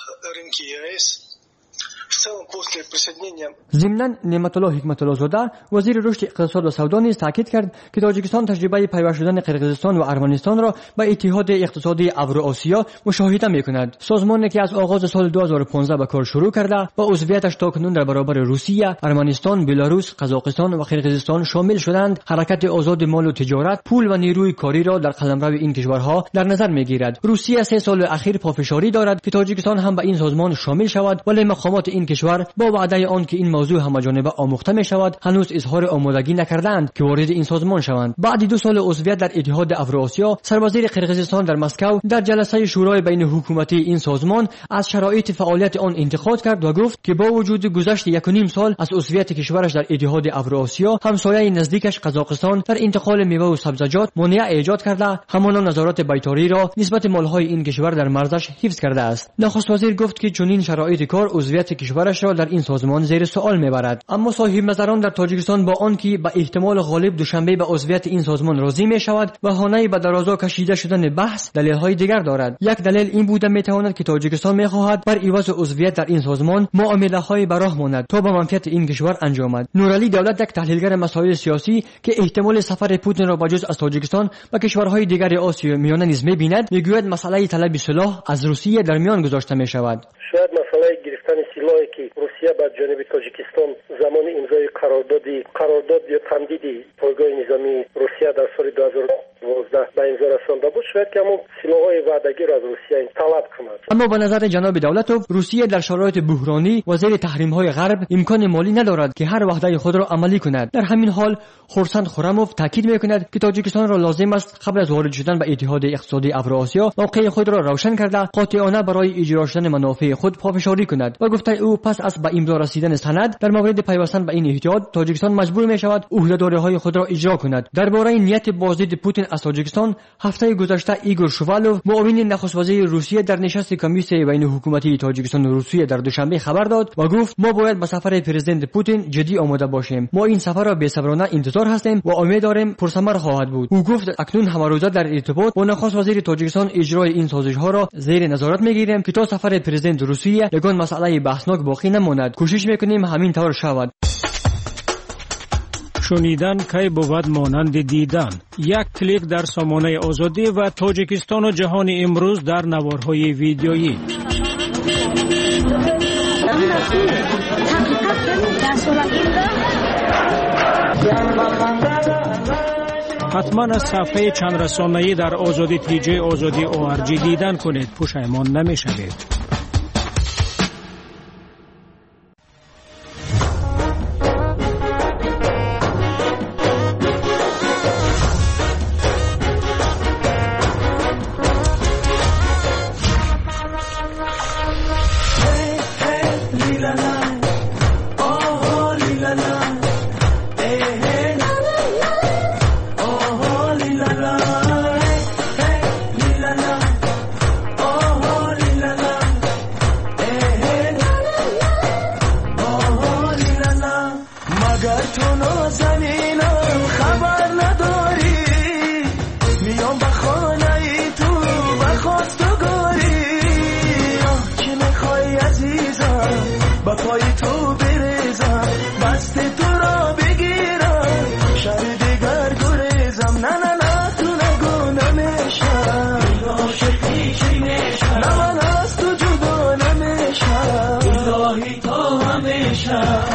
ضمناً نعمت‌الله حکمت‌الله زاده وزیر رشد اقتصاد و سودا نیز تاکید کرد که تاجیکستان تجربه پیوست شدن قرقیزستان و ارمنستان را به اتحاد اقتصادی اوراسیا مشاهده می‌کند. سازمانی که از آغاز سال 2015 به کار شروع کرده و عضویتش تاکنون در برابر روسیه، ارمنستان، بلاروس، قزاقستان و قرقیزستان شامل شدند، حرکت آزاد مال و تجارت، پول و نیروی کاری را در قلمرو این کشورها در نظر می‌گیرد. روسیه 3 سال اخیر پافشاری دارد که تاجیکستان هم به این سازمان شامل شود، ولی مقامات این کشور با وعده آن که این موضوع همه‌جانبه آموخته می شود هنوز اظهار آمادگی نکردند که وارد این سازمان شوند. بعد 2 سال عضویت در اتحاد اوراسیا، سروزیر قرقیزستان در مسکو در جلسه شورای بین حکومتی این سازمان از شرایط فعالیت آن انتقاد کرد و گفت که با وجود گذشت 1.5 سال از عضویت کشورش در اتحاد اوراسیا، همسایه نزدیکش قزاقستان در انتقال میوه و سبزیجات مانع ایجاد کرده، همانا نظارت بیطاری را نسبت مالهای این کشور در مرزش حفظ کرده است. نخست وزیر گفت که چنین شرایط کار عضویت کشورش را در این سازمان زیر سوال میبرد. اما صاحب نظران در تاجیکستان با آنکه به احتمال غالب دوشنبه به عضویت این سازمان راضی می شود، بهانه به درازا کشیده شدن بحث دلیل‌های دیگر دارد. یک دلیل این بوده میتواند که تاجیکستان میخواهد بر عوض عضویت در این سازمان معامله‌های به راه ماند تا به منفعت این کشور انجامد. نورعلی دولت، یک تحلیلگر مسائل سیاسی که احتمال سفر پوتین را بجز از تاجیکستان به کشورهای دیگر آسیا میانه نیز میبیند، میگوید مسئله طلب سلاح از روسیه در میان گذاشته می شود. شاید مسئله گرفتن سلاحی که روسیه با جانب تاجیکستان زمان امضای قرارداد یا تمدید پایگاه نظامی روسیه در سال 2012 به امضا رسانده بود، شاید که همون سلاح‌های وعده‌گیر از روسیه طلب کند. اما به نظر جناب دولتوف، روسیه در شرایط بحرانی و زیر تحریم‌های غرب امکان مالی ندارد که هر وعده خود را عملی کند. در همین حال خورسند خورموف تاکید می‌کند که تاجیکستان را لازم است قبل از وارد شدن به اتحاد اقتصادی اوراسیا موقع خود را روشن کرده، قاطعانه برای اجرا شدن منافع خود پافشاری کند و گفته او پس از به امضا رسیدن سند در مورد پیوستن به این اتحاد، تاجیکستان مجبور می‌شود عهده‌داری‌های خود را اجرا کند. درباره نیت بازدید پوتین از تاجیکستان، هفته گذشته ایگور شووالوف، معاون نخست وزیر روسیه در نشست کمیسیون بین حکومتی تاجیکستان و روسیه در دوشنبه خبر داد و گفت ما باید به سفر پرزیدنت پوتین جدی آماده باشیم. ما این سفر را بی‌صبرانه انتظار هستیم و امید داریم پرثمر خواهد بود. او گفت اکنون همه روزه در ارتباط با نخست وزیر تاجیکستان اجرای این سازش‌ها را زیر نظارت می‌گیریم که تا سفر پرزیدنت روسیه یگان مسئله بحثناک باقی نماند. کوشش می‌کنیم همین طور شود. شنیدن کی بود مانند دیدن. یک کلیک در سامانه آزادی و تاجیکستان و جهان امروز در نوارهای ویدیویی. حتما از صفحه چند رسانه‌ای در آزادی تیجه آزادی ORG دیدن کنید، پشیمان نمی‌شوید. تو نازنینم خبر نداری، میام به خانه ای تو و خواستگاری. چی میخوای عزیزم با پای تو بریزم، دست تو را بگیرم شب دیگر گریزم. نه نه نه تو نگو نمیشم، عاشقی چی میشم، نه من از تو جدا نمیشم، الهی تو همیشم.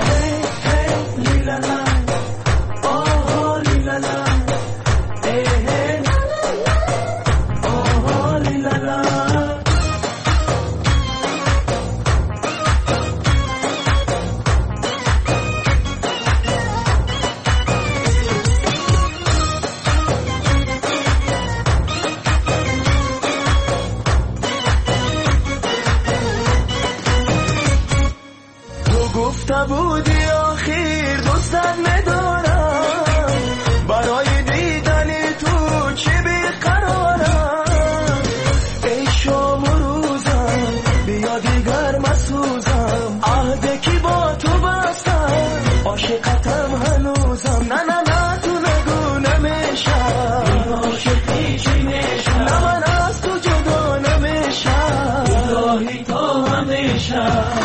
بودی آخیر دوستت میدارم، برای دیدن تو چه بیقرارم. ای شام و روزم بیا دیگر مسوزم، عهده کی با تو بستم عاشقتم هنوزم. نه نه نه تو نگو نمیشم، عاشقی چی میشم، نه من از تو جدا نمیشم، الهی تو همیشم.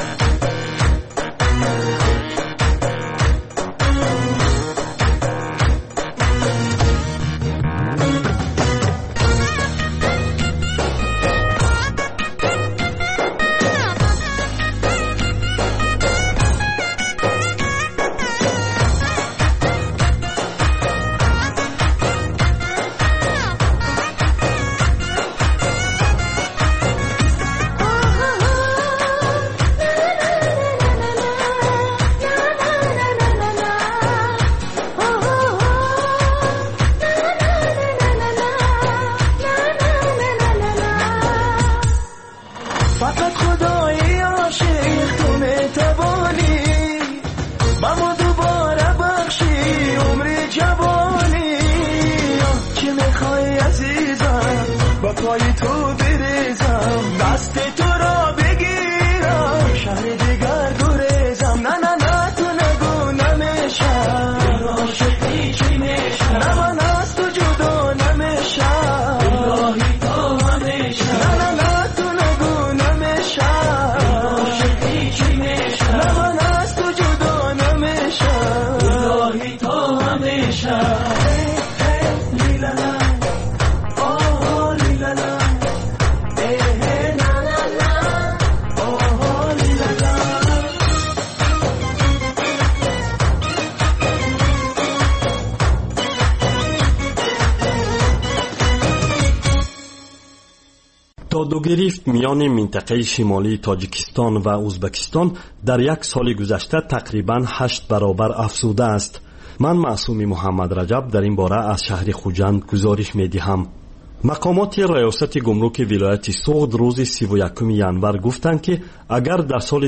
دو گرفت میان منطقه شمالی تاجیکستان و ازبکستان در یک سال گذشته تقریبا 8 برابر افزوده است. من معصوم محمد رجب در این باره از شهر خوجند گزارش میدهم. مقامات ریاست گمرک ولایت سوغد روز 31 ینور گفتند که اگر در سال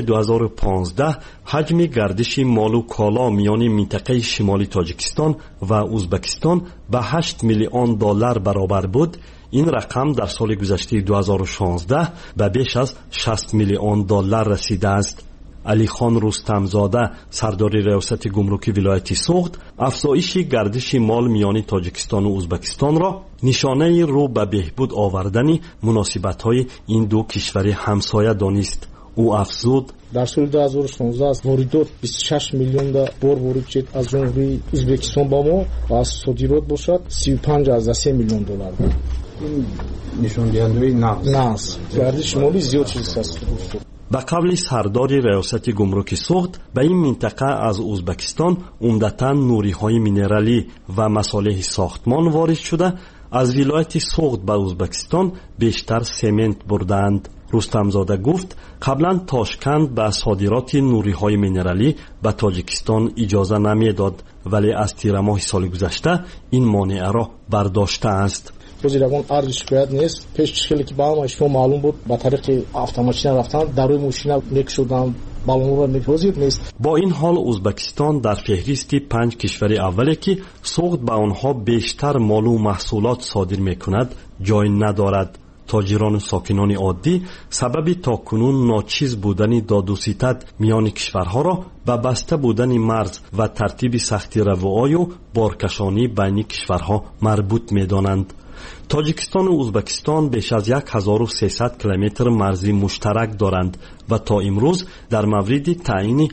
2015 حجم گردش مال و کالا میان منطقه شمالی تاجیکستان و ازبکستان به 8 میلیون دلار برابر بود، این رقم در سال گذشته 2016 به بیش از 60 میلیون دلار رسیده است. علی خان رستمزاده سردار ریاست گمرک ولایت سوغد افزایش گردش مال میان تاجیکستان و ازبکستان را نشانه رو به بهبود آوردن مناسبت‌های این دو کشور همسایه دانست. او افزود در سال 2016 از واردات 26 میلیون بار وارد شد از جمهوری ازبکستان با ما و از صادرات باشد 35.3 میلیون دلار. این نشان دهنده نقص گردش مالی زیاد شده است. به قول سردار ریاست گمرک سوغد به این منطقه از ازبکستان عمدتاً نوری‌های مینرالی و مصالح ساختمان وارد شده، از ولایت سوغد به ازبکستان بیشتر سمنت بردند. رستمزاده گفت قبلا تاشکند به صادرات نوری‌های مینرالی به تاجیکستان اجازه نمیداد، ولی از تیر ماه سال گذشته این مانع را برداشته است. بازیگران ارزش باید نیست. پیش خیلی که با ما شما معلوم بود با طریق اتوماتیک رفتن در روی ماشین میکشودن بالون رو می‌ریزید نیست. با این حال ازبکستان در فهرست 5 کشور اولی که سوغد به آنها بیشتر مال و محصولات صادر میکند جای ندارد. تاجران و ساکنان عادی سبب تاکنون ناچیز بودن داد و ستد میان کشورها را به بسته بودن مرز و ترتیب سختی روایی و بارکشانی بین کشورها مربوط می‌دانند. تاجیکستان و ازبکستان بیش از 1300 کیلومتر مرزی مشترک دارند و تا امروز در مورد تعیین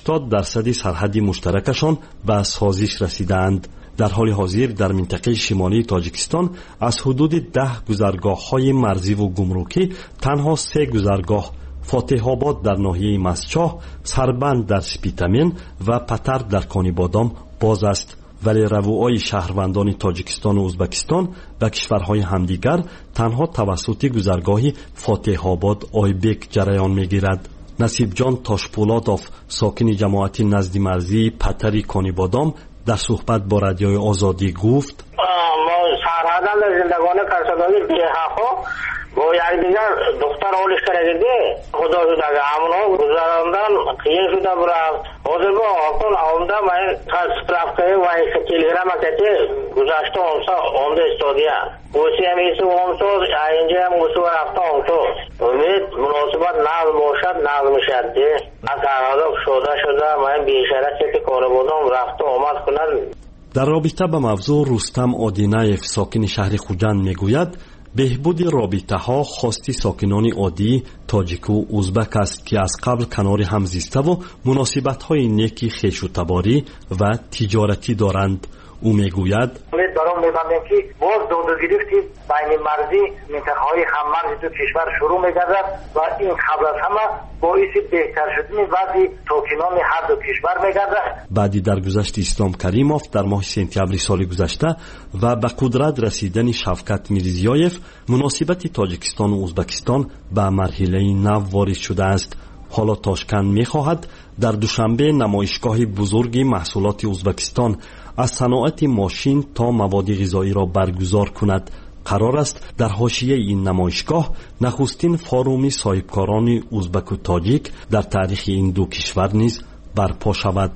80% سرحد مشترکشان به سازش رسیدند. در حال حاضر در منطقه شمالی تاجیکستان از حدود 10 گذرگاه‌های مرزی و گمرکی تنها 3 گذرگاه فاتح آباد در ناحیه مسچاه، سربند در سپیتامین و پتر در کانیبادام باز است. ولی رووهای شهروندان تاجیکستان و ازبکستان به کشورهای همدیگر تنها توسط گذرگاهی فاتح آباد آیبک جریان میگیرد. نصیب جان تاشپولاتوف ساکن جماعت نزد مرزی پتری کانیبادام در صحبت با رادیوی آزادی گفت: ما سرحدان در زندگان کارشناسی بی‌حقا با یکدیگر دختر اولش کردگی خدا شده همونها گذراندن قیه شده برفت حاضر با آکن آمده من سپرفته و ایسا تلگرام اکتی گذاشته همسا آمده استادیه گوشی هم ایسا همسا اینجا هم گوشی و رفته همسا امید مناسبت نقل باشد نقل میشد دی از هرهادا شده من بیشاره که کار بودم رفته آمد کنن. در رابطه به موضوع رستم آدینایف ساکن شهر خوجند میگوید بهبود رابطه ها خواستی ساکنان عادی تاجیک و ازبک است که از قبل کنار هم زیسته و مناسبت های نیکی خویش و تباری و تجارتی دارند. او میگوید امید دارم میفهمیم که باز داد و گرفتی بین مرزی منطقه های هممرزی دو کشور شروع میگردد و این قبل از همه باعث بهتر شدن وضع ساکنان هر دو کشور میگردد. بعدی درگذشت اسلام کریموف در ماه سپتامبر سال گذشته و به قدرت رسیدن شوکت میرزیایف مناسبت تاجیکستان و ازبکستان به مرحله نو وارد شده است. حالا تاشکند میخواهد در دوشنبه نمایشگاه بزرگ محصولات ازبکستان از صنعت ماشین تا مواد غذایی را برگزار کند. قرار است در حاشیه این نمایشگاه نخستین فاروم صاحبکاران ازبک و تاجیک در تاریخ این دو کشور نیز برپا شود.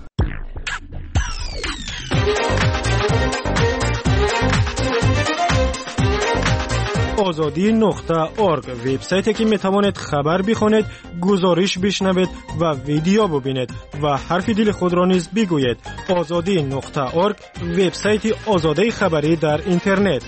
azadi.org وبسایتی که میتوانید خبر بخونید، گزارش بشنوید و ویدیو ببینید و حرف دل خود را نیز بگویید. azadi.org وبسایت آزادی خبری در اینترنت.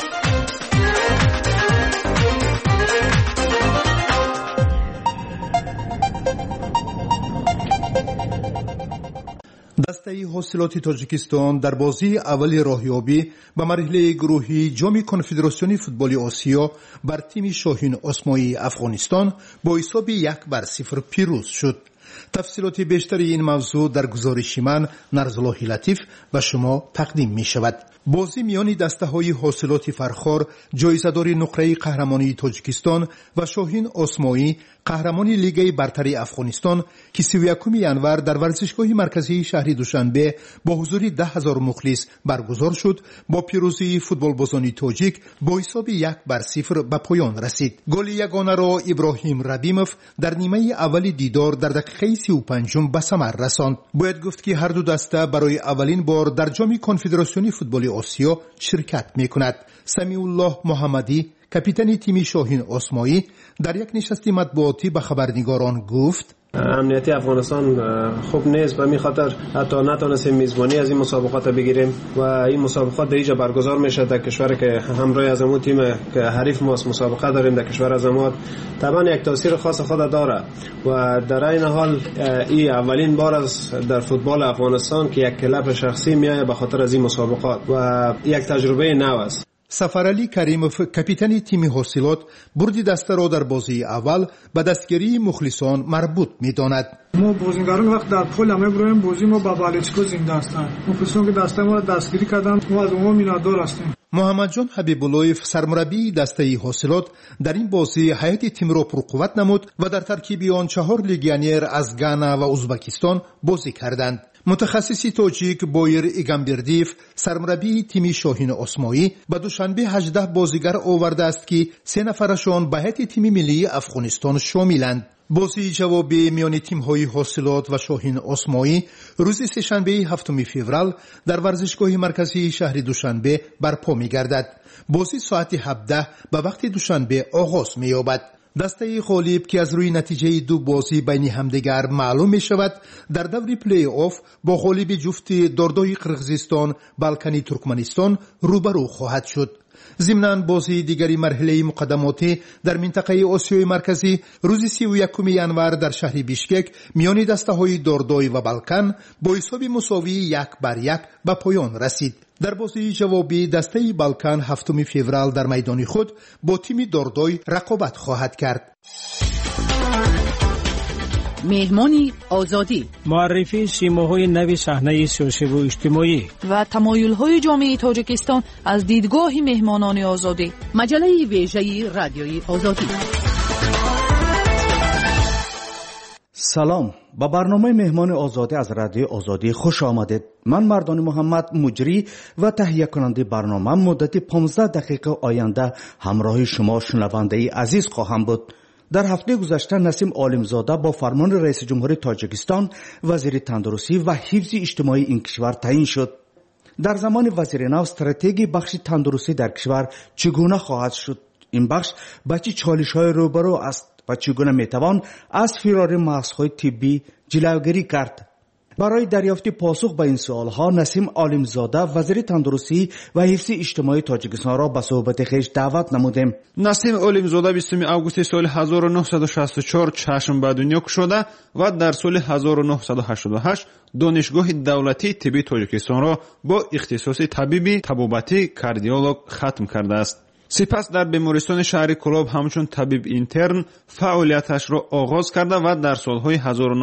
دسته حاصلات تاجیکستان در بازی اول راهیابی به مرحله گروهی جام کنفدراسیون فوتبال آسیا بر تیم شاهین اسمایی افغانستان با حساب 1-0 پیروز شد. تفصیلات بیشتری این موضوع در گزارش من نرزالله لطیف به شما تقدیم می شود. بازی میان دسته های حاصلات فرخار جایزه‌دار نقره قهرمانی تاجیکستان و شاهین اسمایی قهرمان لیگ برتر افغانستان که 31 ژانویه در ورزشگاه مرکزی شهر دوشنبه با حضور 10,000 مخلص برگزار شد، با پیروزی فوتبالبازان تاجیک با حساب 1-0 به پایان رسید. گل یگانه را ابراهیم ربیموف در نیمه اول دیدار در دقیقه 35 به ثمر رساند. باید گفت که هر دو دسته برای اولین بار در جام کنفدراسیون فوتبال آسیا شرکت می‌کند. سمیع الله محمدی کاپیتان تیم شاهین اسمایی در یک نشست مطبوعاتی به خبرنگاران گفت: امنیتی افغانستان خوب نیست، به این خاطر حتی نتونستیم میزبانی از این مسابقات بگیریم و این مسابقات در اینجا برگزار میشه در کشور که همراه از اون تیم که حریف ماست مسابقه داریم در کشور از ما. طبعا یک تاثیر خاص خود داره و در این حال این اولین بار است در فوتبال افغانستان که یک کلاب شخصی میاد به خاطر از این مسابقات و یک تجربه نو است. سفرعلی کریموف کاپیتان تیم حاصلات بردی دسته را در بازی اول به دستگیری مخلصان مربوط می‌داند. ما بازیگران وقت در پل همه برایم بازی ما با بالچکو زنده هستند. مخلصان که دسته ما را دستگیری کردن ما از اونها می‌نادار هستیم. محمد جان حبیب‌اللهیف سرمربی دسته حاصلات در این بازی هیئت تیم را پرقوت نمود و در ترکیب آن 4 لیگیونر از گانا و ازبکستان بازی کردند. متخصص تاجیک بایر ایگامبردیف سرمربی تیم شاهین اسمایی به دوشنبه 18 بازیگر آورده است که 3 نفرشان به هیئت تیم ملی افغانستان شاملند. بازی جوابی میان تیم‌های حاصلات و شاهین اسمایی روز سه‌شنبه 7 فوریه در ورزشگاه مرکزی شهر دوشنبه برپا می‌گردد. بازی ساعت 17 به وقت دوشنبه آغاز می‌یابد. دسته غالب که از روی نتیجه 2 بازی بین همدیگر معلوم می شود در دور پلی آف با غالب جفت داردای قرقیزستان بالکانی ترکمنستان روبرو خواهد شد. ضمناً بازی دیگری مرحله مقدماتی در منطقه آسیای مرکزی روز 31 ژانویه در شهر بیشکک میان دسته‌های داردای و بالکان با حساب مساوی 1-1 به پایان رسید. در بازی جوابی دسته بالکان 7 فوریه در میدان خود با تیم داردای رقابت خواهد کرد. مهمانی آزادی، معرفی سیماهای نو صحنه سیاسی و اجتماعی و تمایل‌های جامعه تاجیکستان از دیدگاه مهمانان آزادی. مجله ویژه رادیوی آزادی. سلام، با برنامه مهمان آزادی از رادیو آزادی خوش آمدید. من مردان محمد مجری و تهیه کننده برنامه مدت 15 دقیقه آینده همراه شما شنونده عزیز خواهم بود. در هفته گذشته نسیم عالمزاده با فرمان رئیس جمهور تاجیکستان وزیر تندرستی و حفظ اجتماعی این کشور تعیین شد. در زمان وزیر نو استراتژی بخش تندرستی در کشور چگونه خواهد شد؟ این بخش با چه چالش‌های روبرو است و چگونه میتوان از فرار مرزهای طبی جلوگیری کرد؟ برای دریافت پاسخ به این سوالها نسیم عالمزاده وزیر تندرستی و حفظ اجتماعی تاجیکستان را به صحبت خویش دعوت نمودیم. نسیم عالمزاده 20 آگوست سال 1964 چشم به دنیا گشوده و در سال 1988 دانشگاه دولتی طبی تاجیکستان را با اختصاص طبیبی طبابتی کاردیولوگ ختم کرده است. سپس در بیمارستان شهر کلاب همچون طبیب اینترن فعالیتش را آغاز کرده و در سالهای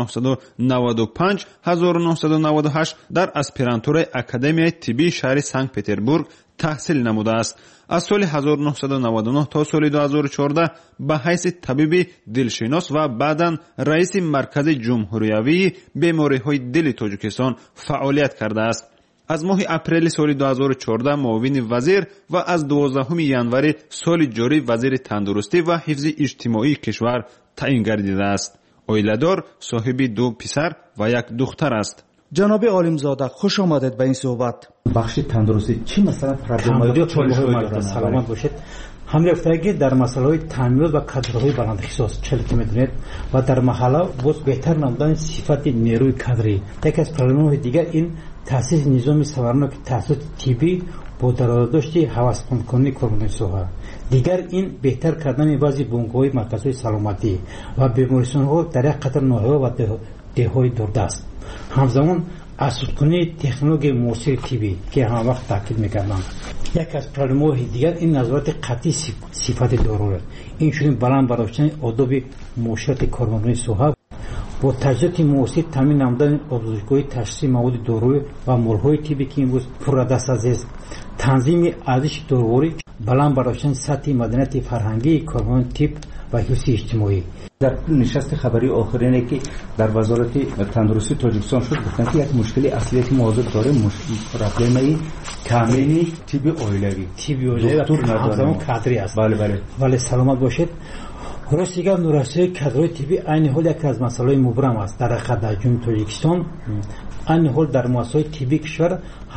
1995 1998 در اسپیرانتور اکادمی طبی شهر سنت پتربورگ تحصیل نموده است. از سال 1999 تا سال 2014 به حیث طبیب دلشناس و بعداً رئیس مرکز جمهوریوی بیماری‌های دل تاجیکستان فعالیت کرده است. از ماه اپریل سال 2014 معاون وزیر و از 12 ژانویه سال جاری وزیر تندرستی و حفظ اجتماعی کشور تعیین گردیده است. اویله‌دار، صاحب 2 پسر و 1 دختر است. جناب عالمزاده خوش آمدید به این صحبت. بخش تندرستی چی مثلا پرابلم‌های چالش‌های سلامت باشید؟ حمله افتادگی در مسائل تعمیرات و کادرهای بلند اختصاص 40 کیلومتر و در محله باز بهتر نمودن صفت نیروی کادری. یکی از پرابلم‌های دیگر این تأسیس نظام سوارناک تأسیس طبی با درآمدزایی هواس‌کنی کارمندان سوها. دیگر این بهتر کردن بعضی بنگاه‌های مرکزهای سلامتی و بیمارستان‌ها در یک قطار ناحیه‌ها و ده‌های دورده است. همزمان اساس‌کنی تکنولوژی معاصر طبی که همه وقت تاکید می‌کردند. یک از پرابلم‌های دیگر این نظارت قطعی صفت دارو است. این چنین بلند برداشتن آداب معاشرت کارمندان سوها با تجهیزات معاصر تامین نمودن آموزشگاه تشخیص مواد دارویی و مول‌های طبی که امروز پر دست است. تنظیم ارزش دارویی بلند برداشتن سطح مدنیت فرهنگی کارمندان طب و حفظ اجتماعی. در نشست خبری آخرینه که در وزارت تندرستی تاجیکستان شد گفتن که یک مشکلی اصلی که موضوع داره پرابلم کاملی طب اویلوی دکتر نداره کادری است. بله ولی سلامت باشید. راست دیگر نورسه کادرهای طبی این حال یک از مسائل مبرم است در خطر جمهوری تاجیکستان. این حال در مؤسسات طبی کشور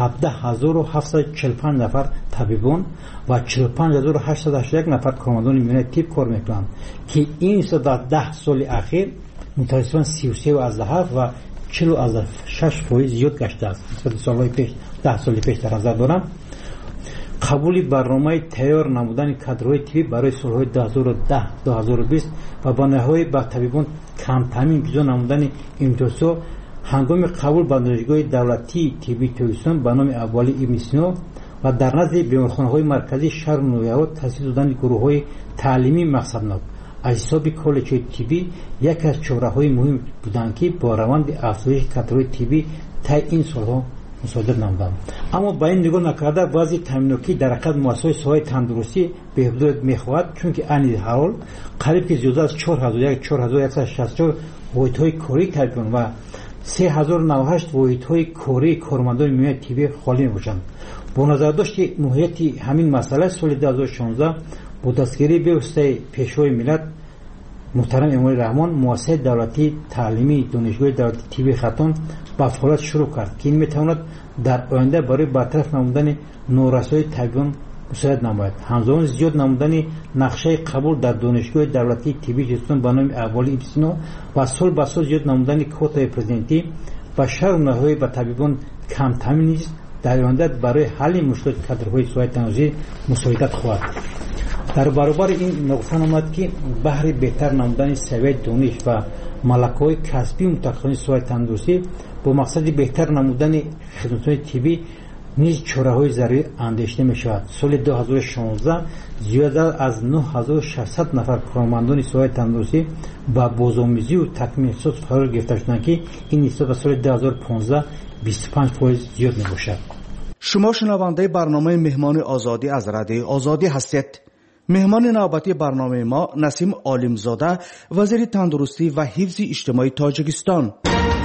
17745 نفر طبیبان و 45881 نفر کارمندان میانه طب کار میکنند که این در 10 سال اخیر متوسطاً 33.7 و 40.6% زیاد گشته است. مثل سالهای پیش 10 سال پیش در نظر دارم. قبول برنامه تیار نمودن کادرهای طبی برای سالهای 2010-2020 و با نهایی به طبیبان کم تامین جزا نمودن امتیازها هنگام قبول به دانشگاه دولتی طبی تاجیکستان به نام اولی ابن سینا و در نزد بیمارخانه‌های مرکزی شهر نویارو تأسیس دادن گروه‌های تعلیمی مقصدناک از حساب کالج‌های طبی یک از چهره‌های مهم بودند که با روند افزایش کادرهای طبی تا این سالها مساعدت نمودند. اما با این نگاه نکرده بعضی تامیناتی در حقیقت مؤسسات ساحه تندرستی بهبود می‌خواهد چون که این حال قریب که زیاده از 4164 واحدهای کاری طبیبان و 3098 واحدهای کاری کارمندان میان تیبی خالی میباشند. با نظر داشت موهیت همین مسئله سال 2016 با دستگیری به واسطه پیشوای ملت محترم امام رحمان مؤسسه دولتی تعلیمی دانشگاه دولتی تیبی خاتون با فعالیت شروع کرد که این میتواند در آینده برای برطرف نمودن نورسایی طبیبان مساعد نماید. همزمان زیاد نمودن نقشه قبول در دانشگاه دولتی تیبی جستون به نام اولی ایپسینو و سال به سال زیاد نمودن کوتای پرزیدنتی و شرح نهایی به طبیبان کم تامین نیست در آینده برای حل مشکلات کادرهای سوی تنظیم مساعدت خواهد. در برابر این نقطه آمد که بهر بهتر نمودن سویه دانش و ملکه‌های کسبی متخصصین سوی تندرستی با مقصد بهتر نمودن خدمات طبی نیز چاره‌های ضروری اندیشیده می‌شود. سال 2016 زیادتر از 9600 نفر کارمندان سوی تندرستی با بازآموزی و تکمیل احساس قرار گرفته شدند که این نسبت به سال 2015 25% زیاد می‌باشد. شما شنونده برنامه مهمان آزادی از رادیو آزادی هستید. مهمان نوبتی برنامه ما نسیم عالمزاده وزیر تندرستی و حفظ اجتماعی تاجیکستان.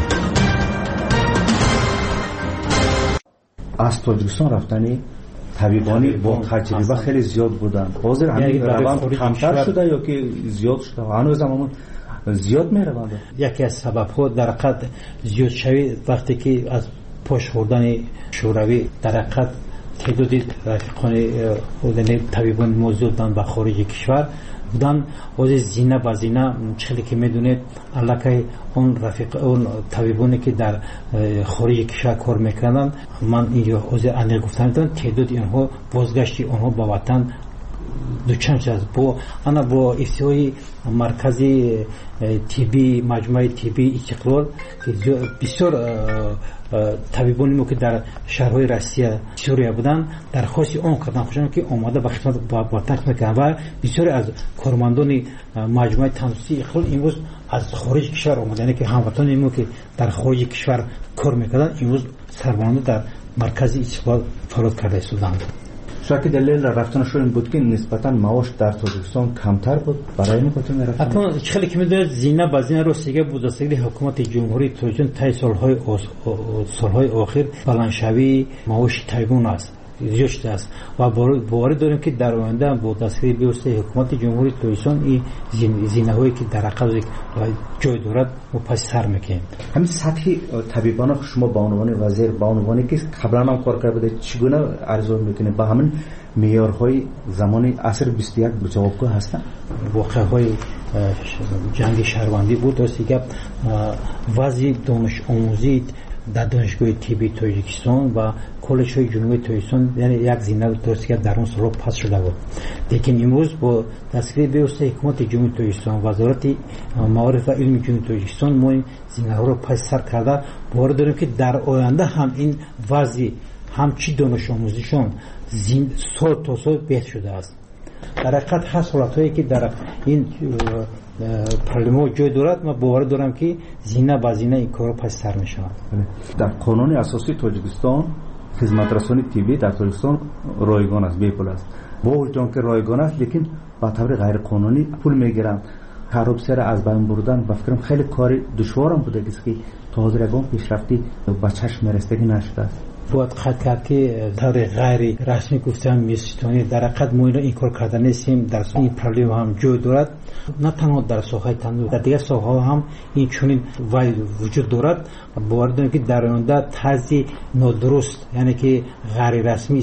از تاجیکستان رفتنی طبیبانی با تجربه خیلی زیاد بودن. حاضر همین روند کمتر شده یا که زیاد شده؟ هنوز هم زیاد میروند. یکی از سبب‌ها در حقیقت زیاد شوی وقتی که از پشت خوردن شوروی در حقیقت تعدادی رفیقان بودن طبیبان موجود بودن به خارج کشور بودن. از زینه به زینه چیزی که میدونید علاقه اون رفیق اون طبیبانی که در خارج کشور کار میکردن من اینجا از انیل گفتم تعداد اینها بازگشتی اونها به وطن دوچنج است. با افتتاح مرکزی تیبی مجموعه تیبی استقلال بسیار طبیبانی ما که در شهرهای روسیه سوریه بودن درخواست اون کردن خوشم که اومده به خدمت وطن میکنن و بسیار از کارمندان مجموعه تندرستی اخلال امروز از خارج کشور اومدن، یعنی که هموطنان ما که در خارج کشور کار میکردن امروز سربلند در مرکز استقلال فعالیت کرده هستند. شاید دلیل رفتنشون این بود که نسبتا معاش در تاجیکستان کمتر بود برای این خاطر رفتن. حتما خیلی که میدونید زینه با زینه رو سیگه بودستگی حکومت جمهوری تاجیکستان تا سالهای آخر بلندشوی معاش طبیبان است زیاد شده است و باور داریم که در آینده با دستگیری بیوسته حکومت جمهوری تاجیکستان این زینه هایی که در عقب جای دارد و پس سر میکنیم. همین سطح طبیبان شما با عنوان وزیر با عنوانی که قبلا هم کار کرده چگونه ارزیابی میکنید با همین معیارهای زمان عصر 21 جوابگو هستن؟ واقعهای جنگ شهروندی بود درسته که وضع دانش آموزی در دانشگاه تیبی تاجیکستان و کالج‌های جنوبی تاجیکستان یعنی یک زینه درست که در اون سال پس شده بود. لیکن امروز با دستگیری بیوسته حکومت جمهوری تاجیکستان وزارت معارف و علم جمهوری تاجیکستان ما این زینه ها رو پس سر کرده باور داریم که در آینده هم این وضع همچی دانش آموزیشون سال تا سال بهتر شده است. در حقیقت هست حالتهایی که در این پارلمان جای دارد ما باور دارم که زینه با زینه این کار پس سر می شود. در قانون اساسی تاجیکستان خدمت رسانی تیبی در تاجیکستان رایگان است، بی پول است. با وجود که رایگان است لیکن با طور غیر قانونی پول میگیرند. کاربسر از بین بردن با فکرم خیلی کاری دشوارم بوده که تا حاضر یگان پیشرفتی به چشم رسیدگی نشده است. باید خط کرد که طور غیر رسمی گفتم میستانی در حقیقت ما این کار کرده نیستیم. در این پرابلم هم جای دارد، نه تنها در ساحه تندرستی در دیگر ساحه هم این چنین وجود دارد. باور دارم که در آینده طرز نادرست یعنی که غیر رسمی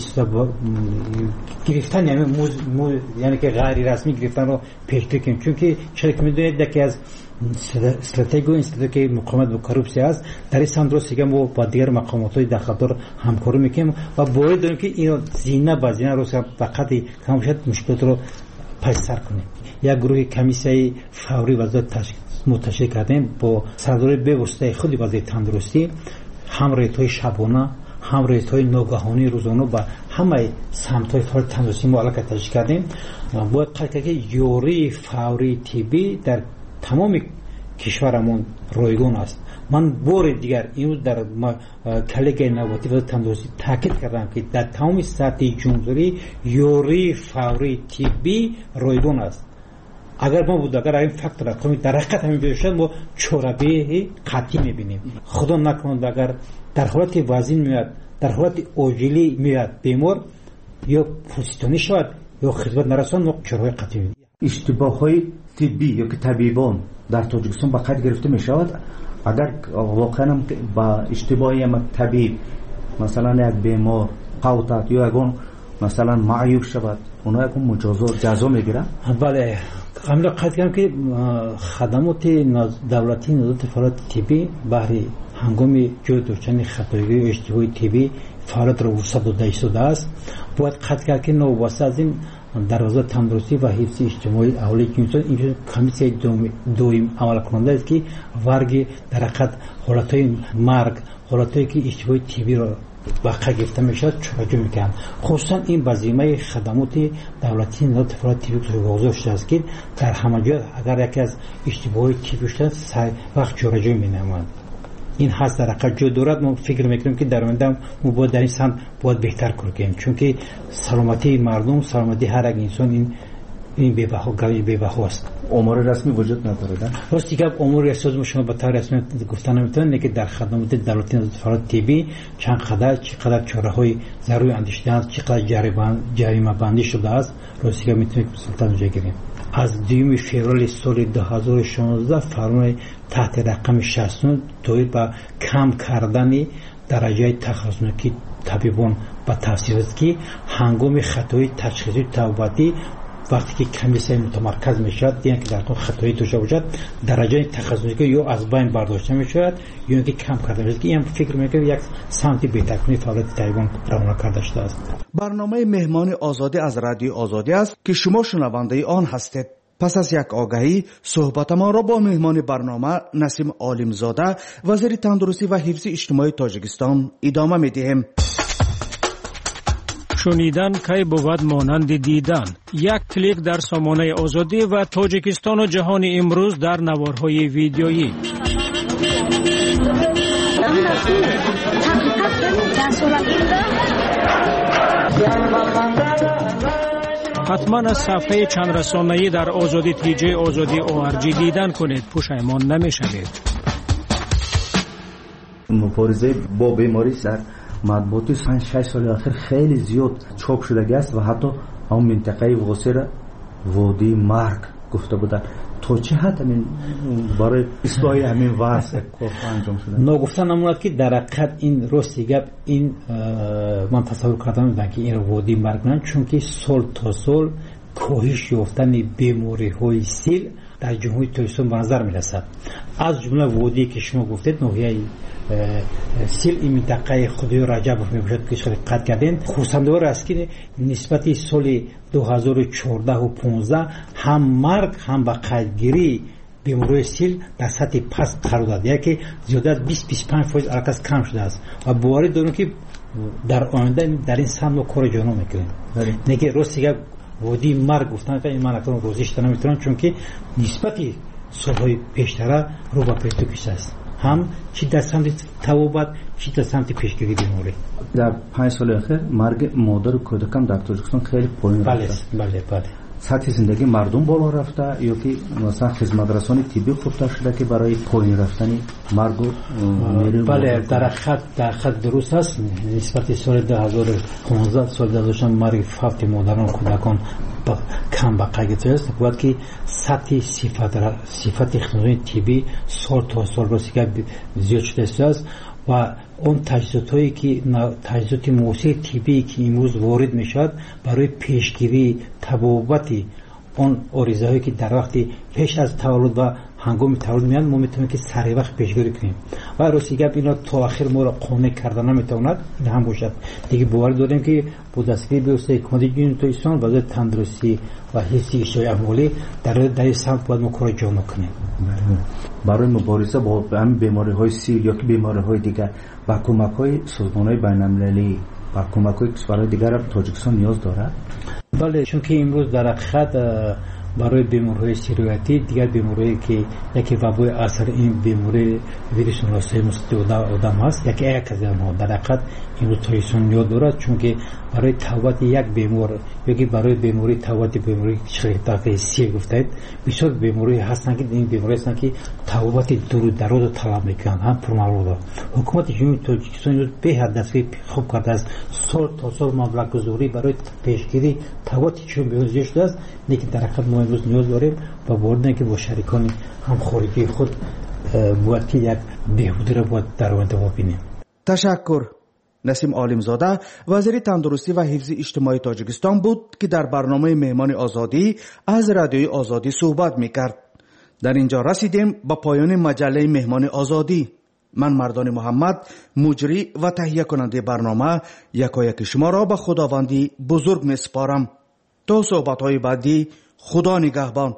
گرفتن یعنی که غیر رسمی گرفتن رو پیش بگیریم، چون که چرا که میدونید که از استراتژی که مقاومت با کروپسی است در این تندرستی که ما با دیگر مقامات داخلدار همکاری میکنیم و باید داریم که این زینه با زینه رو فقط کم شد مشکلات رو پس سر کنیم. یک گروه کمیسیون فوری وزارت متشکل کردیم با سرداری به واسطه خود وزارت تندرستی، هم ریت‌های شبانه هم ریت‌های ناگهانی روزانه و همه سمت‌های فعالیت تندرستی ما علاقه تشکیل کردیم. باید قطعا که یوری فوری تیبی در تمام کشورمون رایگان است. من بار دیگر اینو در کلیگه نوبتی و تندرستی تاکید کردم که در تمام سطح جمهوری یوری فوری تیبی رایگان است. اگر ما بود اگر این فاکتور رقمی در حقیقت همین بشه ما چورابی قطعی میبینیم. خدا نکنه اگر در حالت وزن میاد در حالت اوجیلی میاد بیمار یا پوستونی شود یا خدمت نرسان ما چورابی قطعی میبینیم. اشتباه‌های طبی یا که طبیبان در تاجیکستان به قید گرفته می شود. اگر واقعا با اشتباهی هم طبیب مثلا یک بیمار قوتت یا اگر مثلا معیوب شود اونها یک مجازات جزا میگیره. بله قبل قید کردم که خدمات دولتی نظارت فعالیت طبی برای هنگام جلوگیری خطاهای و اشتباهی طبی فعالیت را رخصت داده شده است. باید قید کرد که نوبسته از این در وزارت تندرستی و حفظ اجتماعی اهالی انسان این کمیته دوم عمل کننده است که ورگ در حقیقت حالتهای مرگ حالتهایی که اشتباهی طبی را واقع گرفته میشد چراجو میکنند. خصوصا این وظیفه خدمات دولتی نظارت فعالیت طبی گذاشته است که در همه جا اگر یکی از اشتباهی طبی شد وقت چراجو مینمایند. این هست در حقیقت جو دارد. ما فکر میکنیم که در آینده ما باید در این سمت باید بهتر کنیم چون که سلامتی مردم سلامتی هر یک انسان این بی‌بها است. امور رسمی وجود نداره. راستی که امور رسمی شما به طور رسمی گفتن نمیتونن که در خدمات دولتی نظارت فعالیت طبی چقدر چاره‌های ضروری اندیشیده است چقدر جریمه بندی شده است. راستی که میتونیم مثلا بگیریم از 2 فوریه سال 2016 فرمان تحت رقم 69 توی با کم کردن درجه تخصصی طبیبان با تفسیر است که هنگام خطای تشخیصی توبتی وقتی که کمیسیون متمرکز میشد دیدن که در کل خطایی داشته باشد درجه تخصصی یا از بین برداشته میشود یا اینکه کم کرده میشود که این فکر میکنم یک سمتی بهتر کنی فعالیت طبیبان روانه کرده شده است. برنامه مهمان آزادی از رادیو آزادی است که شما شنونده آن هستید. پس از یک آگهی صحبت ما را با مهمان برنامه نسیم عالمزاده وزیر تندرستی و حفظ اجتماعی تاجیکستان ادامه میدهیم. شنیدن کی بود مانند دیدن. یک کلیک در سامانه آزادی و تاجیکستان و جهان امروز در نوارهای ویدیویی. حتما از صفحه چند رسانه‌ای در آزادی تیجی آزادی ORG دیدن کنید. پشیمان نمی‌شوید. مبارزه با بیماری سر مطبوعاتی 6 سال اخیر خیلی زیاد چاپ شده است و حتی هم منطقه واسر وادی مرگ گفته بودن. تو چه حد همین برای اصلاح همین واسه کار انجام شده؟ نگفتن نموند که در حقیقت این راستی گپ این من تصور کردم که این وادی مرگ نه چون که سال تا سال کاهش یافتن بیماری‌های سیل در جمهوری تاجیکستان به نظر می‌رسد. از جمله وادی که شما گفتید ناحیه سیل این منطقه خدای رجب میباشد که شده قد کردین خورسندوار است که نسبت سال 2014 و 15 هم مرگ هم با قیدگیری بیماری سیل در سطح پست قرار داده که زیاده از 20-25% ارکس کم شده است و باوری دارم که در آینده در این سمت کار جانو میکنیم. نگه راستی وادی مرگ گفتن که این من اکنون روزش نمیتونم چون که نسبت سالهای پیشتره رو با پیشتوکش است هم چی در سمت توبت چی در سمت پیشگیری بیماری. در 5 سال اخیر مرگ مادر و کودکان در تاجیکستان خیلی پایین رفته. بله. سطح زندگی مردم بالا رفته یا که مثلا خدمت رسانی طبی خوبتر شده که برای پایین رفتن مرگ و میره. بله در خط درست است. نسبت سال 2015 سال 2000 مرگ فوت مادران و کودکان کم به قید است. باید که سطح صفت خدمات طبی سال تا سال راستی زیاد شده است و اون تجهیزاتی که تجهیزات موثر طبی که امروز وارد میشد برای پیشگیری تبابت اون عارضه‌هایی که در وقت پیش از تولد و هنگام تولد میاد ما میتونیم که سریع وقت پیشگیری کنیم و راستی گپ اینا تا آخر ما را قانع کردن نمیتواند این هم باشد. دیگه باور داریم که با دستگیری بیوسته کمدی جنوب تاجیکستان وزارت تندرستی و حفظ اجتماعی اهالی در این سمت باید ما کار جامع کنیم. برای مبارزه با همین بیماری‌های سیل یا که بیماری‌های دیگر با کمک‌های سازمان‌های بین‌المللی و کمک‌های کشورهای دیگر تاجیکستان نیاز دارد. بله چون که امروز در حقیقت برای بیماری‌های سیرویاتی دیگر بیماری‌ای که یکی وبای اثر این بیماری ویروس نوسای مصیبت آدم است یکی از آنها در حقیقت این تایسون یاد دارد چون که برای تهوت یک بیمار یکی برای بیماری تهوت بیماری شریطه سی گفتید بسیار بیماری هستند که این بیماری هستند که تهوت دور دراز طلب میکنند هم پرمالودا حکومت جمهوری تاجیکستان به هدفی خوب کرده است سال تا سال مبلغ گذاری برای پیشگیری تهوت چون بیماری شده است لیکن در حقیقت ما امروز نیاز داریم و باید که با شریکان هم خارجی خود باید که یک بهبودی را باید در آینده ببینیم. تشکر. نسیم عالمزاده وزیر تندرستی و حفظ اجتماعی تاجیکستان بود که در برنامه مهمان آزادی از رادیوی آزادی صحبت میکرد. در اینجا رسیدیم به پایان مجله مهمان آزادی. من مردان محمد مجری و تهیه کننده برنامه یکایک شما را به خداوندی بزرگ میسپارم. تا صحبت‌های بعدی خدا نگهبان.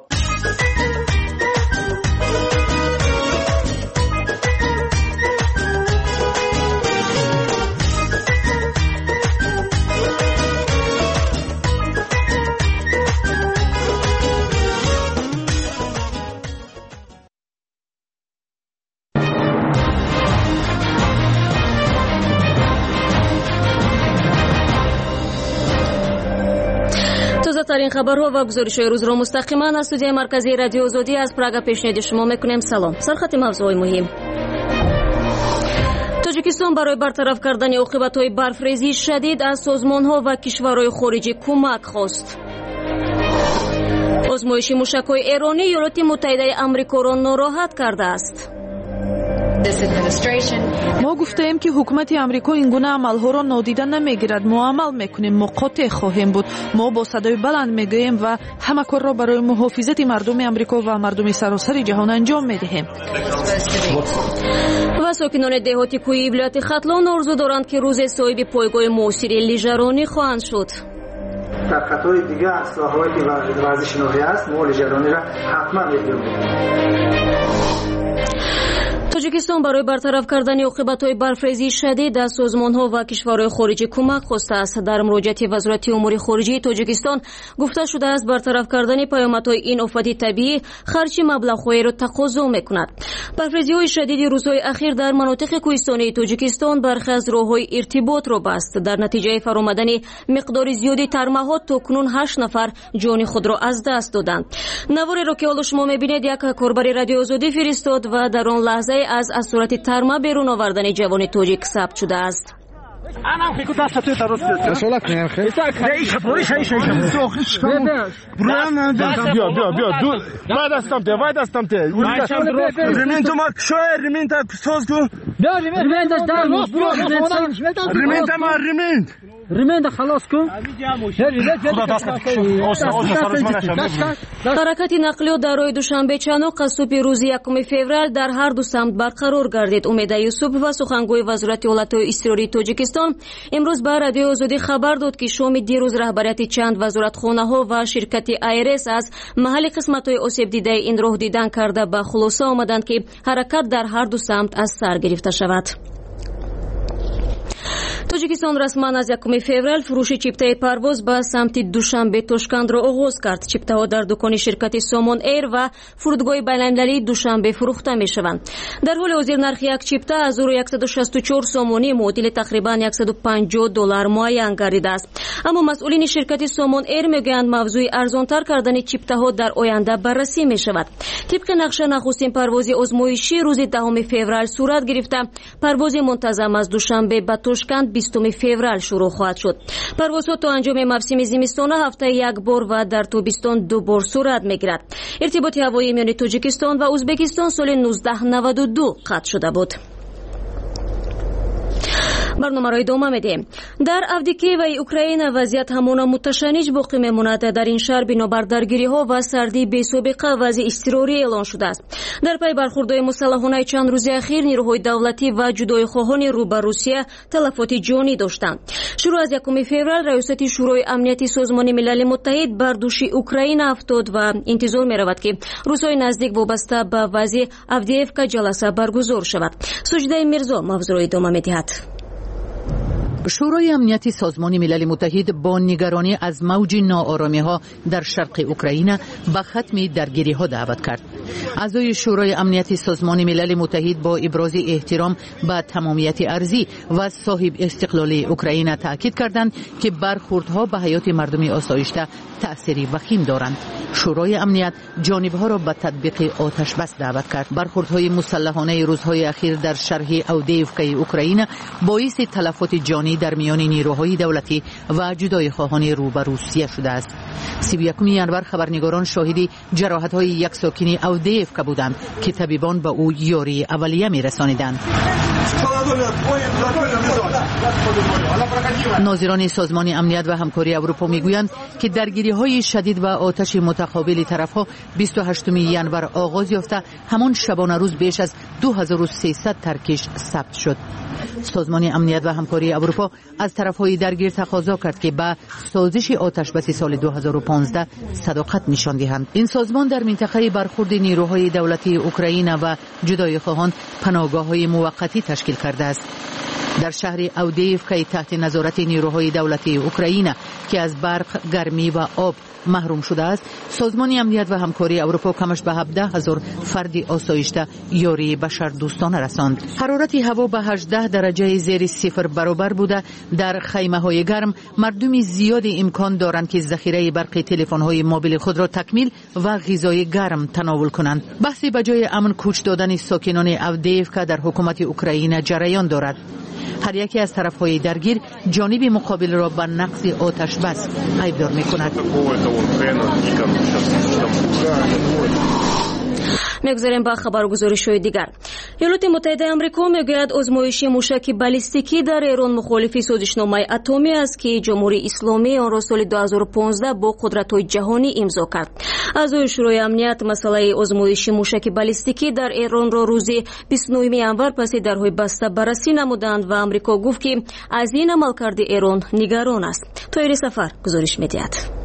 ترین خبرها و گزارش‌های روز را مستقیما از استودیوی مرکزی رادیو آزادی از پراگ پیشنهاد شما می‌کنیم. سلام. سرخط موضوعات مهم. تاجیکستان برای برطرف کردن عاقبت‌های برفریزی شدید از سازمان‌ها و کشورهای خارجی کمک خواست. آزمایش موشک‌های ایرانی ایالات متحده آمریکا را ناراحت کرده است. ما گفتیم که حکومت آمریکا این گونه عملها را نادیده نمیگیرد. ما عمل میکنیم، ما قاطع خواهیم بود. ما با صدای بلند میگوییم و همه کار را برای محافظت مردم آمریکا و مردم سراسر جهان انجام میدهیم. و ساکنان دهاتی کوی ولایت ختلان آرزو دارند که روز صاحب پایگاه معاصر لیژرانی خواهند شد. در خطای دیگه اصلاحاتی که ورزش شناختی است ما لیژرانی را حتما می‌بینیم. تاجیکستان برای برطرف کردن عاقبت‌های برفریزی شدید از سازمان‌ها و کشورهای خارجی کمک خواسته است. در مراجعه وزارت امور خارجه تاجیکستان گفته شده است برطرف کردن پیامدهای این آفت طبیعی خرج مبلغ‌هایی را تقاضا می‌کند. برفریزی‌های شدید روزهای اخیر در مناطق کوهستانی تاجیکستان برخی از راه‌های ارتباط را بست. در نتیجه فرآمدن مقدار زیادی ترمه‌ها تاکنون 8 نفر جان خود را از دست دادند. نواری را که حالا شما می‌بینید یک کاربر رادیو آزادی فرستاد و در آن لحظه از صورت ترمه بیرون آوردن جوان تاجیک ثبت شده است. حرکت نقلیات در راه دوشنبه چانوق از صبح روز 1 فوریه در هر دو سمت برقرار گردید. امید یوسف و سخنگوی وزارت حالت‌های اضطراری تاجیکستان امروز به رادیو آزادی خبر داد که شام دیروز رهبریت چند وزارتخانه‌ها و شرکت ایرس از محل قسمت‌های آسیب دیده این راه دیدن کرده به خلاصه آمدند که حرکت در هر دو سمت از سر گرفته شود. تاجیکستان رسما از 1 فوریه فروش چیپتای پرواز به سمت دوشنبه توشکند را آغاز کرد. چیپتاها در دکان شرکت سامون ایر و فرودگاه بین‌المللی دوشنبه فروخته می‌شوند. در حال حاضر نرخ یک چیپتا از 164 سامونی معادل تقریبا $150 معین گردیده است. اما مسئولین شرکت سامون ایر میگویند موضوع ارزان‌تر کردن چیپتاها در آینده بررسی می‌شود. طبق نقشه نخستین پرواز آزمایشی روز 10 فوریه صورت گرفته. پرواز منتظم از دوشنبه به توشکند 20 فوریه شروع خواهد شد. پروازها تا انجام موسم زمستان هفته یک بار و در تابستان 2 بار صورت میگیرد. ارتباط هوایی میان تاجیکستان و ازبکستان سال 1992 قطع شده بود. برنامه را ادامه میدیم. در اودیکی و اوکراین وضعیت همان متشنج باقی میماند. در این شهر بنابر درگیری‌ها و سردی بی‌سابقه وضع اضطراری اعلان شده است. در پی برخوردهای مسلحانه چند روز اخیر نیروهای دولتی و جدایخواهان رو به روسیه تلفات جانی داشتند. شروع از 1 فوریه ریاست شورای امنیتی سازمان ملل متحد بر دوش اوکراین افتاد و انتظار می‌رود که روزهای نزدیک وابسته به وضع اودیفکا جلسه برگزار شود. سجده میرزا موضوع را ادامه می‌دهد. شورای امنیت سازمان ملل متحد با نگرانی از موج ناآرامی‌ها در شرق اوکراین به ختم درگیری‌ها دعوت کرد. اعضای شورای امنیت سازمان ملل متحد با ابراز احترام به تمامیت ارضی و صاحب استقلال اوکراین تاکید کردند که برخوردها به حیات مردم آسایشته تأثیری وخیم دارند. شورای امنیت جانبها را به تطبیق آتش بس دعوت کرد. برخوردهای مسلحانه روزهای اخیر در شهر اودیفکای اوکراین باعث تلفات جانی در میان نیروهای دولتی و جدای خواهان رو به روسیه شده است. 31 ژانویه خبرنگاران شاهد جراحت‌های یک ساکن اودیفکا بودند که طبیبان به او یاری اولیه می‌رسانیدند. ناظران سازمان امنیت و همکاری اروپا میگویند که درگیری‌های شدید و آتش متقابل طرف‌ها 28 ژانویه آغاز یافته، همان شبانه روز بیش از 2300 ترکش ثبت شد. سازمان امنیت و همکاری اروپا از طرف‌های درگیر تقاضا کرد که به سازش آتش‌بس سال 2015 صداقت نشان دهند. این سازمان در منطقه برخورد نیروهای دولتی اوکراین و جدای خواهان پناهگاه‌های موقتی تشکیل کرده است. در شهر اودیفکا تحت نظارت نیروهای دولتی اوکراین که از برق، گرمی و آب محروم شده است، سازمان امنیت و همکاری اروپا کمش به 17,000 فرد آسایشته یاری بشر دوستانه رساند. حرارت هوا به 18 درجه زیر صفر برابر بوده. در خیمه‌های گرم مردم زیادی امکان دارند که ذخیره برق تلفن‌های موبیل خود را تکمیل و غذای گرم تناول کنند. بحثی به جای امن کوچ دادن ساکنان اودیفکا در حکومت اوکراین جریان دارد. هر یکی از طرف‌های درگیر جانب مقابل را به نقض آتش بس ایبدار می‌کند. میگذاریم با خبرگزاری‌های دیگر. ایالات متحده آمریکا میگوید آزمایش موشک بالستیکی در ایران مخالف سازشنامه اتمی است که جمهوری اسلامی آن را سال 2015 با قدرت‌های جهانی امضا کرد. اعضای شورای امنیت مسئله آزمایش موشک بالستیکی در ایران را روز 29 ژانویه پس درهای بسته بررسی نمودند و آمریکا گفت که از این عملکرد ایران نگران است. طاهر سفر گزارش می‌دهد.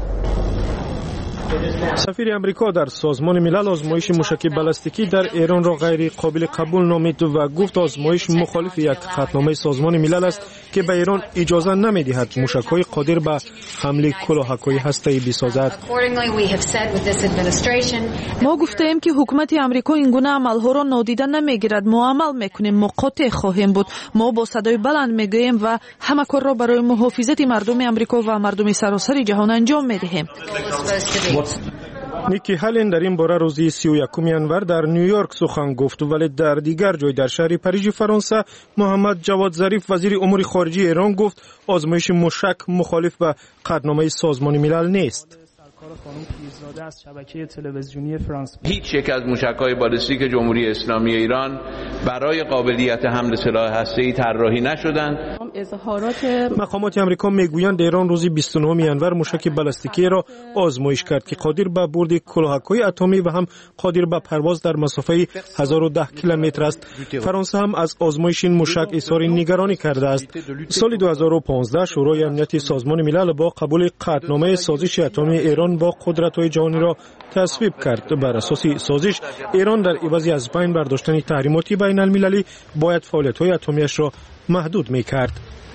سفیر امریکا در سازمان ملل آزمایش موشک بالستیکی در ایران را غیر قابل قبول نامید و گفت آزمایش مخالف یک خطنامه سازمان ملل است که به ایران اجازه نمی‌دهد موشک‌های قادر به حمل کلاهک‌های هسته‌ای بسازد. ما گفتیم که حکومت امریکا این گونه عمل‌ها را نادیده نمی‌گیرد. ما عمل می‌کنیم، ما قاطع خواهیم بود. ما با صدای بلند می‌گوییم و همه کار را برای محافظت مردم امریکا و مردم سراسر جهان انجام می‌دهیم. نیکی هالین در این باره روز 31 ژانویه در نیویورک سخن گفت، ولی در دیگر جای در شهر پاریژ فرانسه محمد جواد ظریف وزیر امور خارجه ایران گفت آزمایش موشک مخالف به قطعنامه سازمان ملل نیست. هیچ یک از موشک‌های بالستیک جمهوری اسلامی ایران برای قابلیت حمل سلاح هسته‌ای طراحی نشدند. مقامات آمریکا میگویند ایران روز 29 ژانویه موشک بالستیکی را آزمایش کرد که قادر به برد کلاهک‌های اتمی و هم قادر به پرواز در مسافه 1010 کیلومتر است. فرانسه هم از آزمایش این موشک اظهار نگرانی کرده است. سال 2015 شورای امنیت سازمان ملل با قبول قطعنامه سازش اتمی ایران با قدرت‌های جهانی را تصویب کرد. بر اساس سازش ایران در عوض از بین برداشتن تحریمات بین المللی باید فعالیت‌های اتمیش را محدود می‌کرد.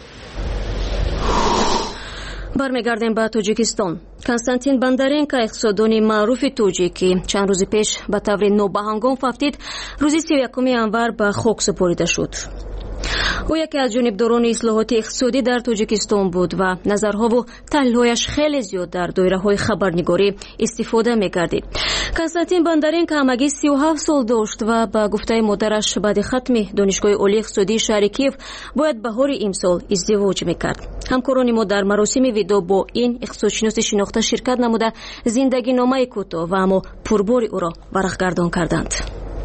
برمیگردیم به تاجیکستان. کنستانتین بندرینکا اقتصاددان معروف تاجیکی چند روز پیش به طور نابهنگام فوتید. روز 31 ژانویه به خاک سپرده شد. او یکی از جانبداران اصلاحات اقتصادی در تاجیکستان بود و نظرها و تحلیل‌هایش خیلی زیاد در دایره‌های خبرنگاری استفاده می‌گردید. کنستانتین بندرینکا همگی 37 سال داشت و با گفته مادرش بعد ختم دانشگاه عالی اقتصادی شهر کیف باید بهار امسال ازدواج می‌کرد. همکاران ما در مراسم ویدو با این اقتصادشناس شناخته شرکت نموده زندگی نامه کوتاه و اما پربار او را ورق‌گردان کردند.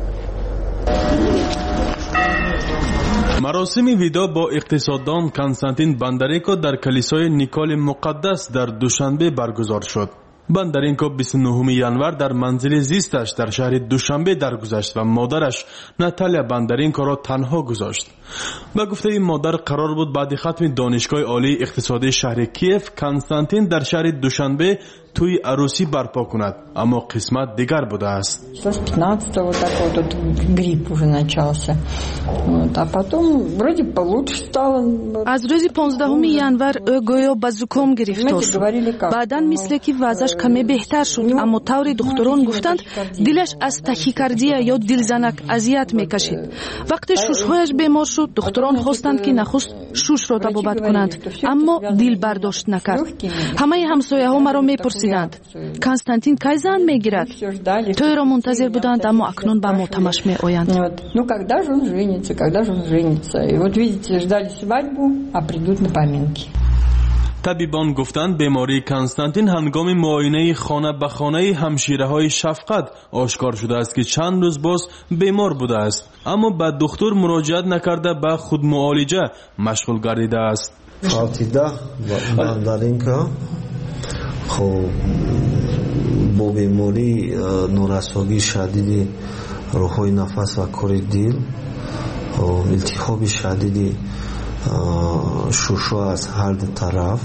مراسم ویدا با اقتصاددان کنستانتین بندرینکا در کلیسای نیکال مقدس در دوشنبه برگزار شد. بندرینکا 29 ژانویه در منزل زیستش در شهر دوشنبه درگذشت و مادرش ناتالیا بندرینکا را تنها گذاشت. با گفته مادر قرار بود بعد ختم دانشگاه عالی اقتصادی شهر کیف کنستانتین در شهر دوشنبه توی عروسی برپا کند، اما قسمت دیگر بوده است. С 15-го такой тут грипп уже начался. А потом вроде получше стало. از روز 15 январ او گویا به زکام گرفتار شد. بعداً مثل که وضعش کمی بهتر شد، اما طوری دکتران گفتند دلش از تاکیکاردیا یا دلزنک اذیت میکشید. وقتی ششهایش بیمار شد، دکتران خواستند که نخست شش را طبابت کنند، اما دل برداشت نکرد. همه همسایه ها مرا میپرسیدند کنستانتین کی زن میگیرد؟ توی را منتظر بودند، اما اکنون به ماتمش میآیند. Ну когда же он женится, когда же он женится? И вот видите, ждали свадьбу, а придут на поминки. طبیبان گفتند بیماری کنستانتین هنگام معاینه خانه به خانه همشیره‌های شفقت آشکار شده است که چند روز باز بیمار بوده است، اما به دکتر مراجعت نکرده به خود معالجه مشغول گردیده است. فاتیده و بندرینکا خب با بیماری نورساگی شدید روحوی نفس و کار دل، التهاب شدید شوشو از هر دو طرف،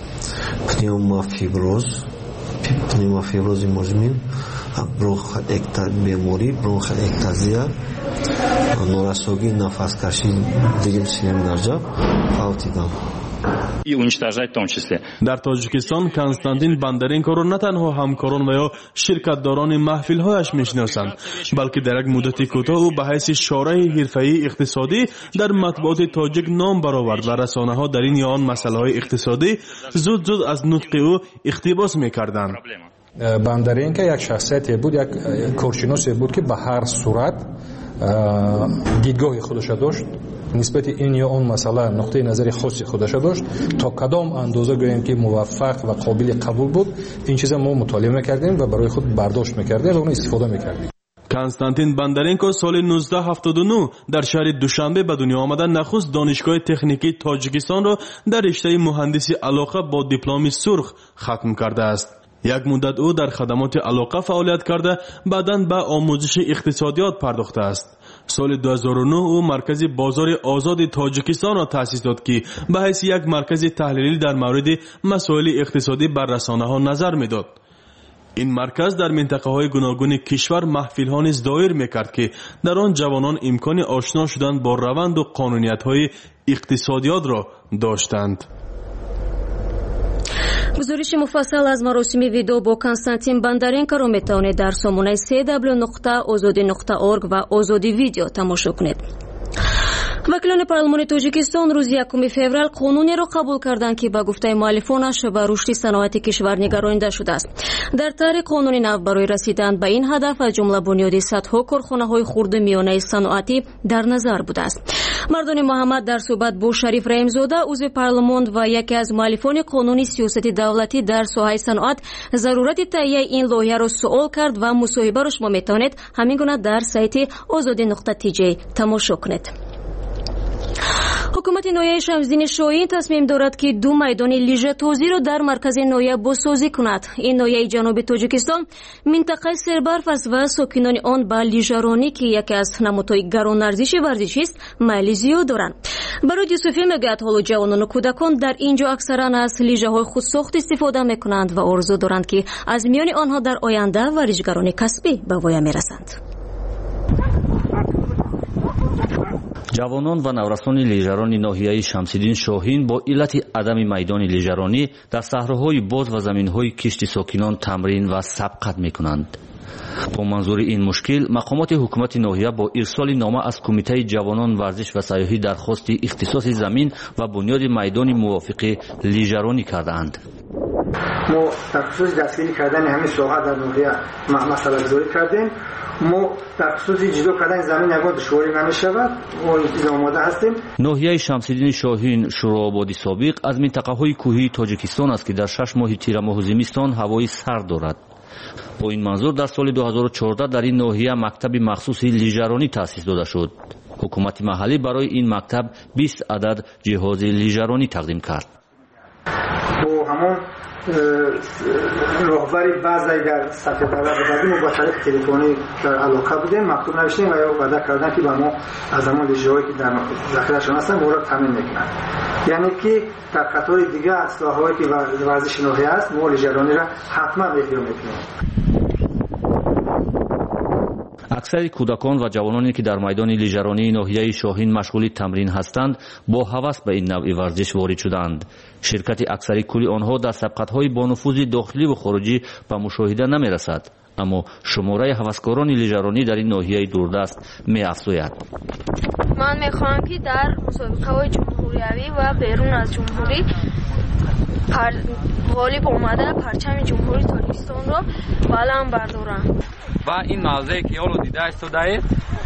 پنیومافیبروز مزمن، برونخ بیماری، برونخ اکتازیا، نورساگی نفس کشی دیگه سیم درجه فاتیده. در تاجیکستان کنستانتین بندرینکو را نه تنها همکاران و یا شرکتداران محفل‌هایش میشناسند، بلکه در یک مدت کوتاه او به حیث شارح حرفه‌ای اقتصادی در مطبوعات تاجیک نام برآورد و رسانه‌ها در این یا آن مسائل اقتصادی زود از نطق او اقتباس می‌کردند. بندرینکو یک شخصیتی بود، یک کارشناسی بود که به هر صورت دیدگاه خودش داشت نسبت این یا اون مسئله، نقطه نظر خاصی خودش داشت. تا کدام اندازه گوییم که موفق و قابل قبول بود، این چیزا ما مطالعه می‌کردیم و برای خود برداشت می‌کردیم و اون استفاده می‌کردیم. کنستانتین بندرینکو سال 1979 در شهر دوشنبه به دنیا آمده نخست دانشگاه تکنیکی تاجیکستان را در رشته مهندسی علاقه با دیپلم سرخ ختم کرده است. یک مدت او در خدمات علاقه فعالیت کرده، بعداً به آموزش اقتصادیات پرداخته است. سال 2009 او مرکز بازار آزاد تاجیکستان را تأسیس داد که به حیث یک مرکز تحلیلی در مورد مسائل اقتصادی بر رسانه‌ها نظر می‌داد. این مرکز در منطقه‌های گوناگون کشور محفل‌ها نیز دایر می‌کرد که در آن جوانان امکان آشنا شدن با روند و قانونیت‌های اقتصادیات را داشتند. گزارش مفصل از مراسم ویدیو با کنستانتین بندرینکو را میتوانید در سامانه www.azadi.org و آزادی ویدیو تماشا کنید. وکیلان پارلمان تاجیکستان روز 1 فوریه قانونی را قبول کردند که با گفته مؤلفانش به رشد صنعت کشور نگرانیده شده است. در طرح قانونی نو برای رسیدن به این هدف از جمله بنیاد صدها کارخانه‌های خرد میانه صنعتی در نظر بوده است. مردان محمد در صحبت با شریف رحیمزاده عضو پارلمان و یکی از مؤلفان قانون سیاست دولتی در ساحه صنعت ضرورت تهیه این لایحه را سوال کرد و مصاحبه را شما میتوانید همین گونه در سایت azadi.tj تماشا کنید. حکومت نویه شمس‌دین شاهین تصمیم دارد که 2 میدان لیژه تازی را در مرکز نویه بازسازی کند. این نویه جنوب تاجیکستان منطقه سربرف است و ساکنان آن به لیژه‌رانی که یکی از نمادهای گران‌ارزش ورزشی است میل زیاد دارند. برای یوسفی میگوید حالا جوانان و کودکان در اینجا اکثرا از لیژه‌های خودساخت استفاده میکنند و آرزو دارند که از میان آنها در آینده ورزشکاران کسبی به وای میرسند. جوانان و نورسان لیژه‌رانی ناحیه شمس‌دین شاهین با علت عدم میدان لیژه‌رانی در صحراهای باز و زمین‌های کشت ساکنان تمرین و سبقت می‌کنند. با منظور این مشکل مقامات حکومت ناحیه با ارسال نامه از کمیته جوانان ورزش و سیاحی درخواست اختصاص زمین و بنیاد میدان موافق لیژه‌رانی کردند. ما در خصوص دستگیری کردن همین ساحه در ناحیه مسئله گذاری کردیم. ما در خصوص جدا کردن زمین اگر دشواری نمی‌شود ما اینجا آماده هستیم. ناحیه شمس‌دین شاهین شورابادی سابق از منطقه‌های کوهی تاجیکستان است که در 6 ماه تیر ماه زمستان هوای سرد دارد. با این منظور در سال 2014 در این ناحیه مکتب مخصوص لیژه‌رانی تأسیس داده شد. حکومت محلی برای این مکتب 20 عدد جهاز لیژه‌رانی تقدیم کرد. با همون راهبری بعضی در سطح بالا بودیم و با طریق تلفنی در علاقه بودیم، مکتوب نوشتیم و یا وعده کردن که با ما از اون لژه‌هایی که در ذخیره‌شون هستن ما را تامین میکنن. یعنی که در قطار دیگه اصلاحاتی که ورزش نوحی است ما لژرانی را حتما احیا میکنیم. اکثر کودکان و جوانانی که در میدان لیژرانی ناحیه شاهین مشغول تمرین هستند با هوس به این نوع ورزش وارد شدند. شرکت اکثری کل آنها در سبقت‌های با نفوذ داخلی و خارجی به مشاهده نمی‌رسد، اما شماره هوسکاران لیژرانی در این ناحیه دوردست می‌افزاید. من می‌خواهم که در مسابقه‌های جمهوریوی و بیرون از جمهوری غالب آمده پرچم جمهوری تاجیکستان را بلند بردارم. و این موضعی که حالا دیده استوده‌اید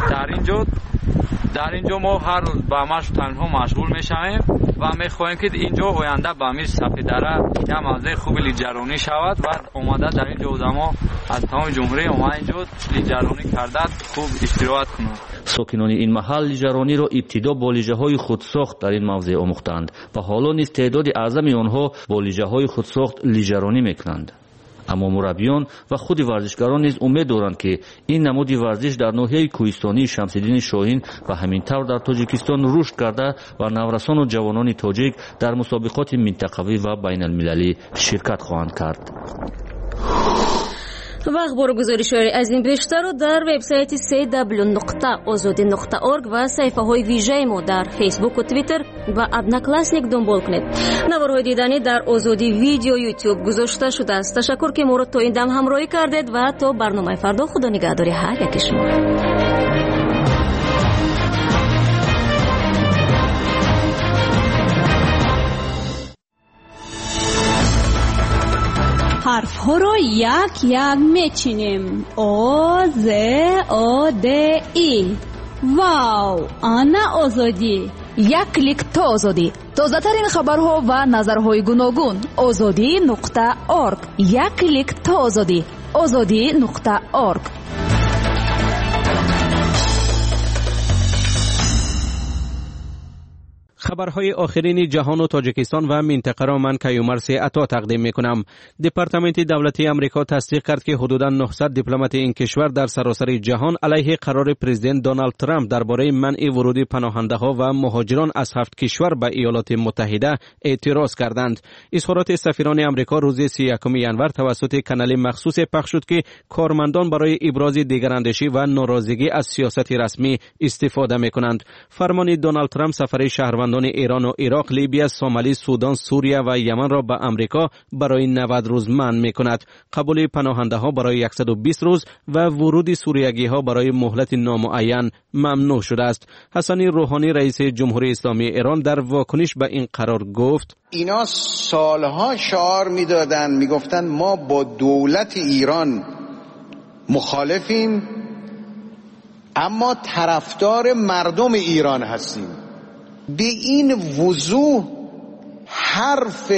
در اینجا ما هر روز به مشق تنها مشغول میشویم و میخواهیم که اینجا آینده به امیر سپیدره یک موضع خوب لیجرانی شود و اومده در اینجا آدما از تمام جمهوری اومده اینجا لیجرانی کرده خوب اشتراک کنند. ساکنان این محل لیژرانی را ابتدا با لیژه‌های خودساخت در این موضع آموختند و حالا نیز تعداد اعظم آنها با لیژه‌های خودساخت لیژرانی میکنند. اما مربیان و خود ورزشکاران نیز امید دارند که این نمود ورزش در ناحیه کوهستانی شمس‌الدین شاهین و همینطور در تاجیکستان رشد کرده و نورسان و جوانان تاجیک در مسابقات منطقوی و بین المللی شرکت خواهند کرد. و اخبار گزارش از این بیشتر رو در وبسایت www.azadi.org و صفحه های ویژه ما در فیسبوک و توییتر و ادناکلاسنیک دنبال کنید. نوارهای دیدنی در آزادی ویدیو یوتیوب گذاشته شده است. تشکر که ما رو تا این دم همراهی کردید و تا برنامه فردا خدا نگهداری هر یک شما. حرف ها رو یک یک میچینیم. او ز او د ای. واو، آنا آزادی. یک کلیک تا آزادی. تازه ترین خبرها و نظرهای گوناگون. azadi.org. یک کلیک تا آزادی. azadi.org. خبرهای آخرین جهان و تاجیکستان و منطقه را من کیومرث عطا تقدیم میکنم. دپارتمنت دولتی امریکا تصدیق کرد که حدوداً 900 دیپلمات این کشور در سراسر جهان علیه قرار پرزیدنت دونالد ترامپ درباره منع ورود پناهنده‌ها و مهاجران از 7 کشور به ایالات متحده اعتراض کردند. اظهارات سفیران امریکا روز 31 ژانویه توسط کانال مخصوص پخش شد که کارمندان برای ابراز دیگراندیشی و ناراضگی از سیاست رسمی استفاده میکنند. فرمان دونالد ترامپ سفر شهروندان ایران و عراق، لیبی، سومالی، سودان، سوریه و یمن را به امریکا برای 90 روز منع می‌کند. قبول پناهنده ها برای 120 روز و ورود سوریگی ها برای مهلت نامعین ممنوع شده است. حسن روحانی رئیس جمهوری اسلامی ایران در واکنش به این قرار گفت: اینا سالها شعار میدادن، میگفتن ما با دولت ایران مخالفیم اما طرفدار مردم ایران هستیم. به این وضوح حرف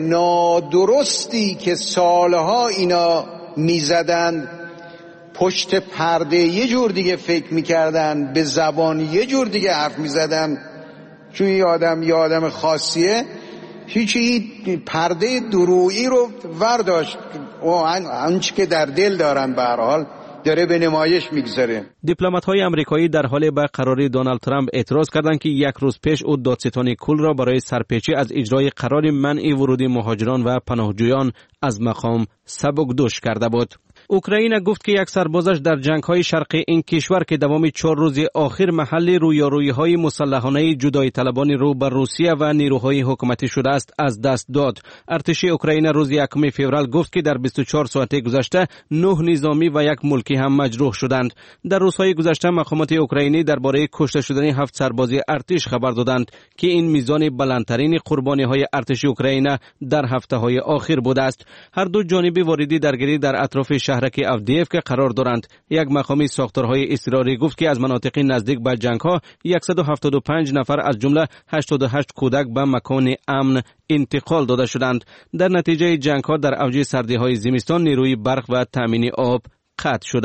نادرستی که سالها اینا میزدند، پشت پرده یه جور دیگه فکر میکردن، به زبان یه جور دیگه حرف میزدن، چون یه آدم خاصیه، هیچی پرده درویی رو ورداشت و آنچه که در دل دارن به هر حال داره به نمایش میگذاره. دیپلمات‌های آمریکایی در حال به قراری دونالد ترامپ اعتراض کردند که یک روز پیش او دادستان کل را برای سرپیچی از اجرای قرار منع ورود مهاجران و پناهجویان از مقام سبکدوش کرده بود. اوکراین گفت که یک سربازش در جنگ‌های شرقی این کشور که دوام 4 روز آخر محل رویارویی‌های مسلحانه جدایی طلبان رو بر روسیه و نیروهای حکومتی شده است از دست داد. ارتش اوکراین روز 1 فوریه گفت که در 24 ساعت گذشته 9 نظامی و 1 ملکی هم مجروح شدند. در روزهای گذشته مقامات اوکراینی درباره کشته شدن 7 سرباز ارتش خبر دادند که این میزان بلندترین قربانی‌های ارتش اوکراین در هفته‌های آخر بوده است. هر دو جانب واردی درگیری در اطراف شهرک اودیف که قرار دارند. یک مقامی ساختارهای اضطراری گفت که از مناطق نزدیک به جنگ‌ها 175 نفر از جمله 88 کودک به مکان امن انتقال داده شدند. در نتیجه جنگ‌ها در اوج سردی‌های زمستان نیروی برق و تامین آب قطع شده است.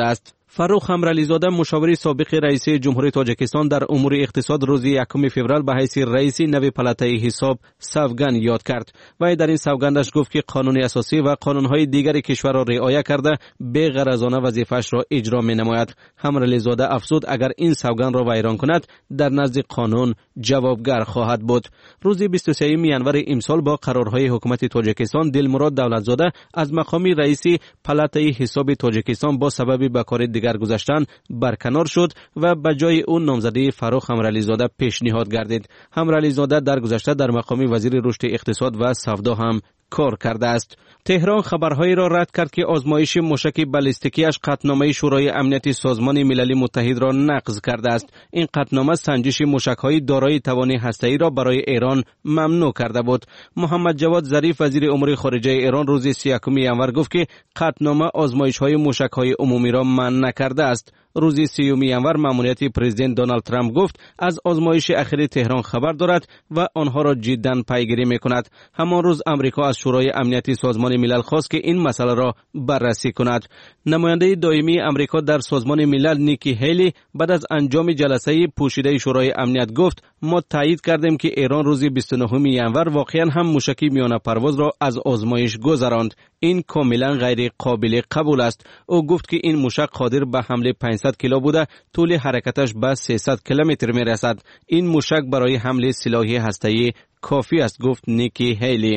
فروخ امرعلیزاده مشاور سابق رئیس جمهوری تاجیکستان در امور اقتصاد روز 1 فوریه به حیث رئیس نوی پالاتای حساب سوگند یاد کرد و در این سوگندش گفت که قانون اساسی و قانونهای دیگر کشور را رعایت کرده به غرضانه وظیفه‌اش را اجرا می‌نماید. امرعلیزاده افزود اگر این سوگند را ویران کند در نزد قانون جوابگر خواهد بود. روز 23 ینور امسال با قرارهای حکومت تاجیکستان دلمراد دولتزاده از مقام رئیس پالاتای حساب تاجیکستان با سبب به کار دیگر گذاشتن برکنار شد و به جای اون نامزدی فروخ امرعلیزاده پیشنهاد گردید. امرعلیزاده در گذشته در مقام وزیر رشد اقتصاد و سودا هم کار کرده است. تهران خبرهایی را رد کرد که آزمایش موشک بالستیکیش قطعنامه شورای امنیت سازمان ملل متحد را نقض کرده است. این قطعنامه سنجش موشک‌های دارای توان هسته‌ای را برای ایران ممنوع کرده بود. محمد جواد ظریف وزیر امور خارجه ایران روز 31 ینور گفت که قطعنامه آزمایش‌های موشک‌های عمومی را منع نکرده است. روز 30 ینور ماموریت پرزیدنت دونالد ترامپ گفت از آزمایش اخیر تهران خبر دارد و آنها را جداً پیگیری می‌کند. همان روز آمریکا از شورای امنیت سازمان ملل خواست که این مسئله را بررسی کند. نماینده دائمی آمریکا در سازمان ملل نیکی هیلی بعد از انجام جلسه پوشیده شورای امنیت گفت ما تایید کردیم که ایران روز 29 ینور واقعاً هم موشک میانه پرواز را از آزمایش گذراند. این کاملا غیر قابل قبول است. او گفت که این موشک قادر به حمله 500 کیلو بوده، طول حرکتش به 300 کیلومتر می رسد. این موشک برای حمله سلاح هسته‌ای کافی است، گفت نیکی هیلی.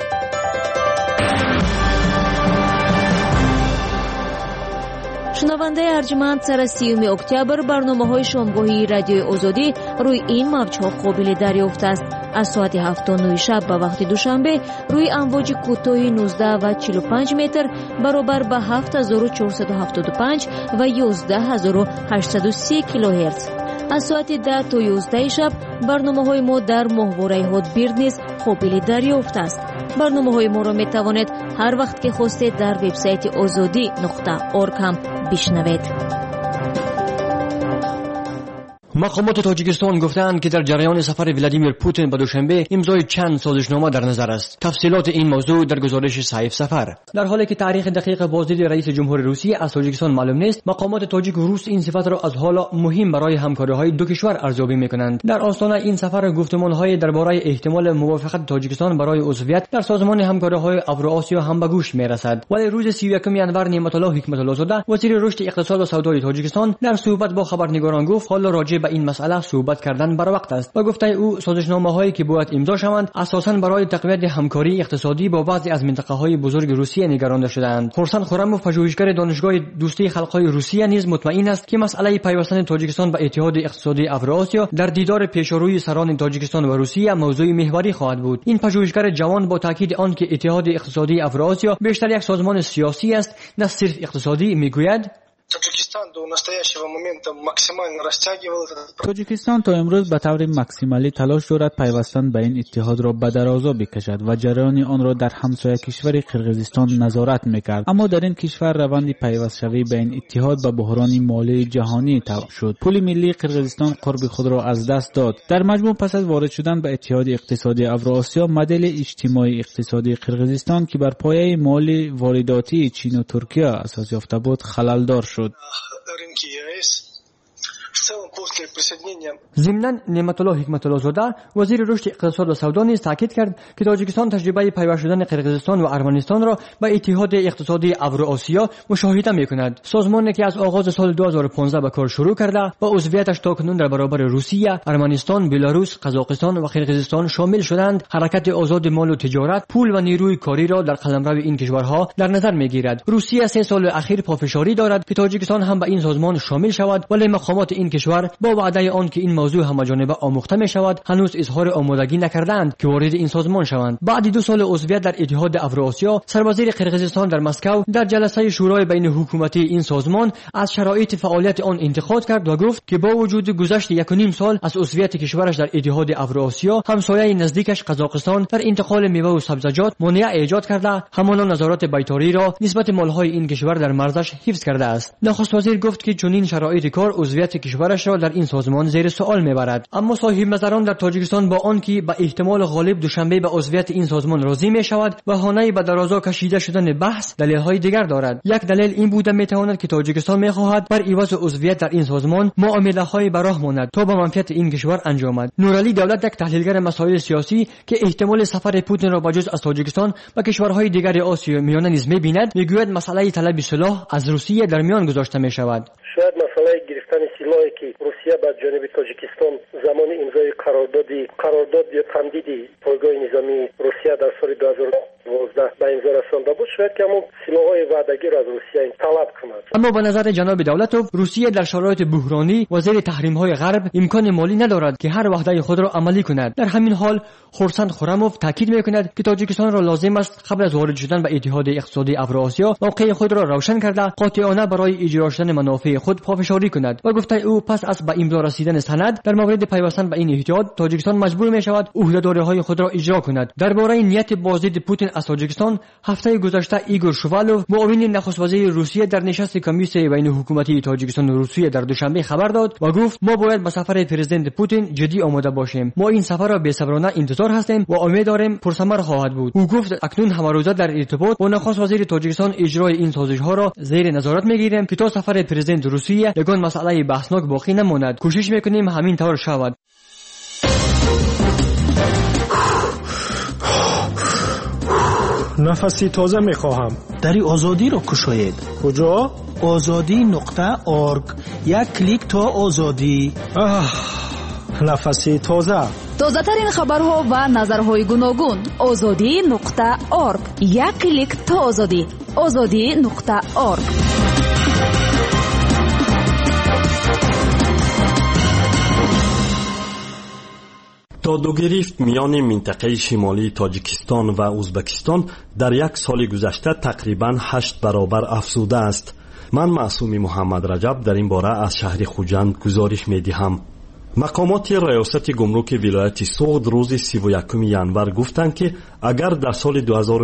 شنونده ارجمند سر 30 اکتبر برنامه‌های شامگاهی رادیو آزادی روی این موج‌ها قابل دریافت است. از ساعت 7:09 شب به وقت دوشنبه روی امواج کوتاه 19 و 45 متر برابر به 7475 و 11830 کیلوهرتز. از ساعت 10 تا 11 شب برنامه‌های ما در ماهواره هاتبیرد نیز قابل دریافت است. برنامه‌های ما را می‌توانید هر وقت که خواستید در وبسایت azadi.org هم بشنوید. مقامات تاجیکستان گفتند که در جریان سفر ولادیمیر پوتین به دوشنبه امضای چند سازشنامه در نظر است. تفصیلات این موضوع در گزارش صحیف سفر. در حالی که تاریخ دقیق بازدید رئیس جمهوری روسیه از تاجیکستان معلوم نیست، مقامات تاجیک و روس این صفت را از حالا مهم برای همکاری‌های دو کشور ارزیابی می‌کنند. در آستانه این سفر گفتمان‌های درباره احتمال موافقت تاجیکستان برای عضویت در سازمان همکاری‌های اوراسیا هم به گوش می‌رسد. ولی روز 31 ینور نعمت الله حکمت الله زاده وزیر رشد اقتصاد و سودای تاجیکستان در صحبت با خبرنگاران گفت حالا راجع به این مسئله صحبت کردن بر وقت است و گفته او سازشنامه‌هایی که باید امضا شوند اساساً برای تقویت همکاری اقتصادی با بعضی از منطقه‌های بزرگ روسیه نگرانده شده‌اند. خورسند خرموف پژوهشگر دانشگاه دوستی خلق‌های روسیه نیز مطمئن است که مسئله پیوستن تاجیکستان به اتحاد اقتصادی اوراسیا در دیدار پیشروی سران تاجیکستان و روسیه موضوع محوری خواهد بود. این پژوهشگر جوان با تاکید آن که اتحاد اقتصادی اوراسیا بیشتر یک سازمان سیاسی است نه صرف اقتصادی میگوید تاجیکستان تا امروز به طور ماکسیمالی تلاش دارد پیوستن به این اتحاد را به درازا بکشد و جریان آن را در همسایه کشور قرقیزستان نظارت میکرد، اما در این کشور روند پیوست شوی به این اتحاد به بحران مالی جهانی تبدیل شد. پول ملی قرقیزستان قرب خود را از دست داد. در مجموع پس از وارد شدن به اتحاد اقتصادی اوراسیا، مدل اجتماعی اقتصادی قرقیزستان که بر پایه مالی وارداتی چین و ترکیه اساس یافته بود خللدار شد. ضمناً نعمت الله حکمت الله زاده وزیر رشد اقتصاد و سودا نیز تاکید کرد که تاجیکستان تجربه پیوست شدن قرقیزستان و ارمنستان را به اتحاد اقتصادی اوراسیا مشاهده می‌کند. سازمانی که از آغاز سال 2015 به کار شروع کرده و عضویتش تاکنون در برابر روسیه، ارمنستان، بلاروس، قزاقستان و قرقیزستان شامل شدند، حرکت آزاد مال و تجارت، پول و نیروی کاری را در قلمرو این کشورها در نظر می‌گیرد. روسیه 3 سال اخیر پافشاری دارد که تاجیکستان هم به این سازمان شامل شود، ولی مقامات این کشور با وعده آن که این موضوع همه‌جانبه آموخته می شود هنوز اظهار آمادگی نکردند که وارد این سازمان شوند. بعد 2 سال عضویت در اتحاد اوراسیا، سروزیر قرقیزستان در مسکو در جلسه شورای بین حکومتی این سازمان از شرایط فعالیت آن انتقاد کرد و گفت که با وجود گذشت 1.5 سال از عضویت کشورش در اتحاد اوراسیا، همسایه نزدیکش قزاقستان در انتقال میوه و سبزیجات مانع ایجاد کرده، همانا نظارت بیطاری را نسبت مالهای این کشور در مرزش حفظ کرده است. نخست وزیر گفت که چنین شرایط کار عضویت کشورش را در این سازمان زیر سوال میبرد. اما صاحب نظران در تاجیکستان با آنکه به احتمال غالب دوشنبه به عضویت این سازمان راضی میشود، بهانه به درازا کشیده شدن بحث دلیل‌های دیگر دارد. یک دلیل این بوده میتواند که تاجیکستان میخواهد بر عوض عضویت در این سازمان معامله‌های به راه ماند تا به منفعت این کشور انجامد. نورعلی دولت، یک تحلیلگر مسائل سیاسی که احتمال سفر پوتین را بجز از تاجیکستان به کشورهای دیگر آسیا میانه نیز می‌بیند، میگوید مسئله طلب سلاح از روسیه در میان گذاشته میشود. شاید مسئله گرفتن سلاحی که روسیه به جانب تاجیکستان زمان امضای قرارداد یا تمدید پایگاه نظامی روسیه در سال 2012 به امضا رسانده بود، شاید که همون سلاح‌های وعده‌گیر از روسیه طلب کند. اما به نظر جناب دولتوف، روسیه در شرایط بحرانی و زیر تحریم‌های غرب امکان مالی ندارد که هر وعده خود را عملی کند. در همین حال خورسند خرموف تاکید می‌کند که تاجیکستان را لازم است قبل از وارد شدن به اتحاد اقتصادی اوراسیا موقع خود را روشن کرده قاطعانه برای اجرا شدن منافع خود پافشاری کند و گفته او پس از به امضا رسیدن سند در مورد پیوستن به این اتحاد، تاجیکستان مجبور می‌شود عهده‌داری‌های خود را اجرا کند. درباره نیت بازدید پوتین از تاجیکستان، هفته گذشته ایگور شووالوف، معاون نخست وزیر روسیه، در نشست کمیسیون بین حکومتی تاجیکستان و روسیه در دوشنبه خبر داد و گفت ما باید به سفر پرزیدنت پوتین جدی آماده باشیم. ما این سفر را بی‌صبرانه انتظار هستیم و امید داریم پرثمر خواهد بود. او گفت اکنون همه روزه در ارتباط با نخست وزیر تاجیکستان اجرای این سازش‌ها را زیر نظارت می‌گیریم که تا سفر پرزیدنت روسیه یگان مسئله بحثناک باقی نماند. کوشش می‌کنیم همین طور شود. نفسی تازه میخواهم. دری آزادی را کشاید. کجا؟ azadi.org. یک کلیک تا آزادی. نفسی تازه. تازه ترین خبرها و نظرهای گوناگون. azadi.org. یک کلیک تا آزادی. azadi.org. دادوگریفت میان منطقه شمالی تاجیکستان و ازبکستان در یک سال گذشته تقریباً 8 برابر افزوده است. من معصوم محمد رجب در این باره از شهر خوجند گزارش می‌دهم. مقامات ریاست گمرک ولایت سوغد روز 31 ینور گفتند که اگر در سال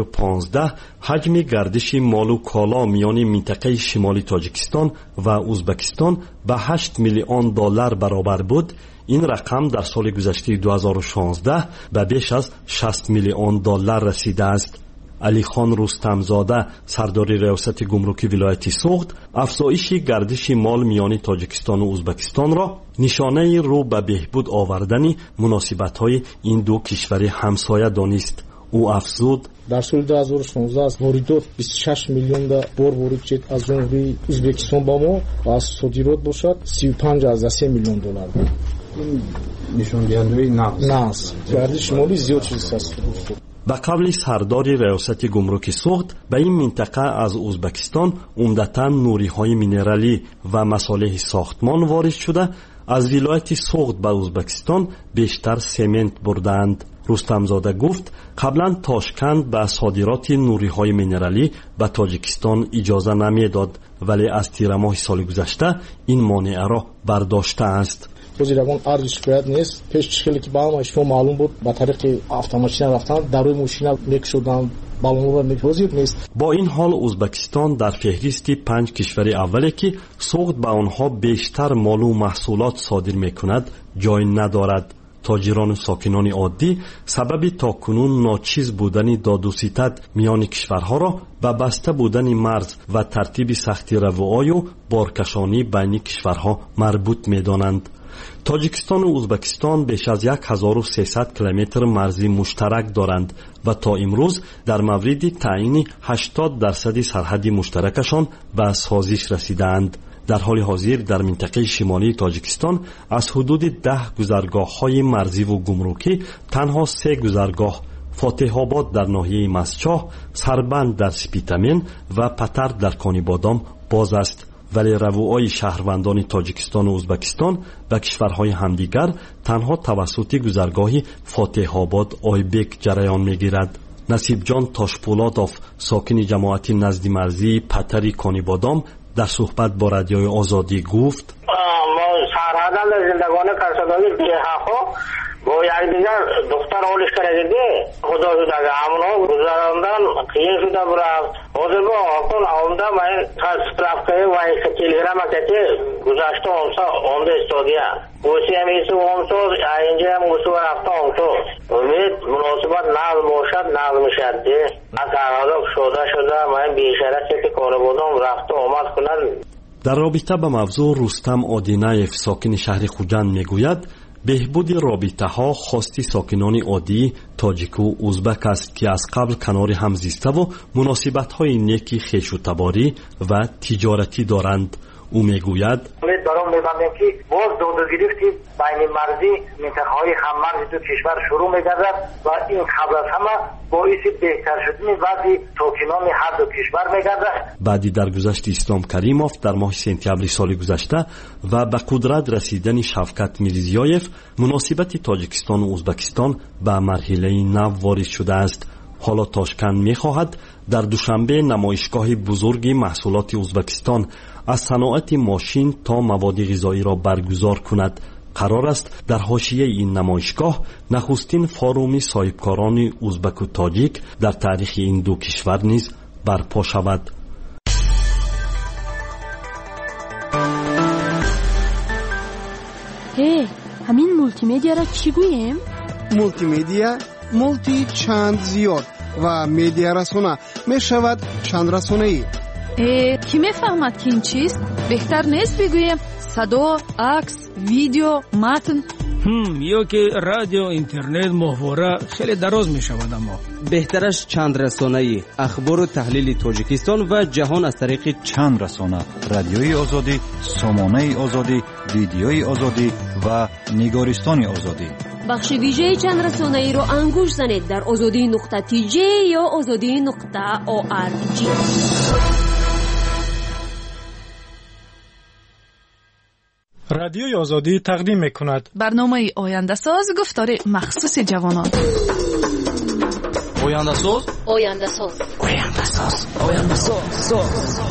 2015 حجم گردش مال و کالا میان منطقه شمالی تاجیکستان و ازبکستان به 8 میلیون دلار برابر بود، این رقم در سال گذشته 2016 به بیش از 60 میلیون دلار رسیده است. علی خان رستمزاده، سردار ریاست گمرک ولایت سوغد، افزایش گردش مال میان تاجیکستان و ازبکستان را نشانه رو به بهبود آوردن مناسبت‌های این دو کشور همسایه دانست. او افزود در سال 2016 واردات 26 میلیون بار وارد شد از جمهوری ازبکستان با ما و از صادرات باشد 35.3 میلیون دلار. این نشان دهنده نقص گردش مالی زیاد شده است. به قول سردار ریاست گمرک سوغد، به این منطقه از ازبکستان عمدتاً نوری‌های مینرالی و مصالح ساختمان وارد شده، از ولایت سوغد به ازبکستان بیشتر سمنت بردند. رستمزاده گفت قبلا تاشکند به صادرات نوری‌های مینرالی به تاجیکستان اجازه نمیداد، ولی از تیر ماه سال گذشته این مانع را برداشته است. بازیگران ارزش باید نیست. پیش خیلی که با ما شما معلوم بود با طریق اتوماسیون رفتن در روی ماشین میکشودن بالون رو میپوزید نیست. با این حال ازبکستان در فهرست 5 کشور اولی که سوغد به آنها بیشتر مال و محصولات صادر میکند جای ندارد. تاجران و ساکنان عادی سبب تاکنون ناچیز بودن داد و ستد میان کشورها را به بسته بودن مرز و ترتیب سختی روایی و بارکشانی بین کشورها مربوط می‌دانند. تاجیکستان و ازبکستان بیش از 1300 کیلومتر مرزی مشترک دارند و تا امروز در مورد تعیین 80% سرحد مشترکشان به سازش رسیدند. در حال حاضر در منطقه شمالی تاجیکستان از حدود 10 گذرگاه‌های مرزی و گمرکی تنها 3 گذرگاه، فاتح آباد در ناحیه مسچاه، سربند در سپیتامین و پتر در کانیبادام باز است. ولی روای شهروندان تاجیکستان و ازبکستان به کشورهای همدیگر تنها توسط گذرگاه فاتح آباد آیبک جریان می‌گیرد. نصیب جان تاشپولاتوف، ساکن جماعت نزد مرزی پتر کانیبادام، در صحبت با رادیوی آزادی گفت ما شهروندان زندگان کارشناسی بی‌حق‌ها با یکدیگر دختر حالش کرده خدا شده اگه همونها گذراندن قیین شده برفت حاضر با آقل آمده من طرف که و این تلگرام که گذاشته همسا آمده استادیه گوشی همیشه همسا اینجا هم گوشی برفته همسا امید مناسبت نظم باشد نظم شده از قرارداد شده من بیشتره که کار بودم رفته آمد کنن. در رابطه با موضوع رستم آدینایف ساکن شهر خوجند میگوید بهبود رابطه ها خواستی ساکنان عادی تاجیک و ازبک است که از قبل کنار هم زیسته و مناسبت های نیکی خویش و تباری و تجارتی دارند. او میگوید دارم میبندیم که باز دادگیری بین مرزی منطقه های هممرز دو کشور شروع میگردد و این قبل از همه باعث بهتر شدن وضع ساکنان هر دو کشور میگردد. بعدی درگذشت اسلام کریموف در ماه سپتامبر سال گذشته و به قدرت رسیدن شوکت میرزیایف مناسبت تاجیکستان و ازبکستان به مرحله نو وارد شده است. حالا تاشکند میخواهد در دوشنبه نمایشگاه بزرگ محصولات ازبکستان از صنعت ماشین تا مواد غذایی را برگزار کند. قرار است در حاشیه این نمایشگاه نخستین فاروم صاحبکاران ازبک و تاجیک در تاریخ این دو کشور نیز برپا شود. همین مولتی مدیا را چی گوییم؟ مولتی مدیا مولتی چند زیاد و مدیا رسانه می شود چند رسانه ای. کی میفهمد که این چیست؟ بهتر نیست بگویم صدا، عکس، ویدیو، متن؟ یا که رادیو، اینترنت، محتوا خیلی دراز می شود. اما بهترش چند رسانه ای، اخبار و تحلیل تاجیکستان و جهان از طریق چند رسانه: رادیوی آزادی، سامانه آزادی، ویدیوی آزادی و نگارستان آزادی. بخش ویژه چند رسانه ای رو انگوش زنید در azadi.tj یا azadi.org. رادیوی آزادی تقدیم میکند برنامه آینده ساز، گفتار مخصوص جوانان. آینده ساز، آینده ساز، آینده ساز، آینده ساز.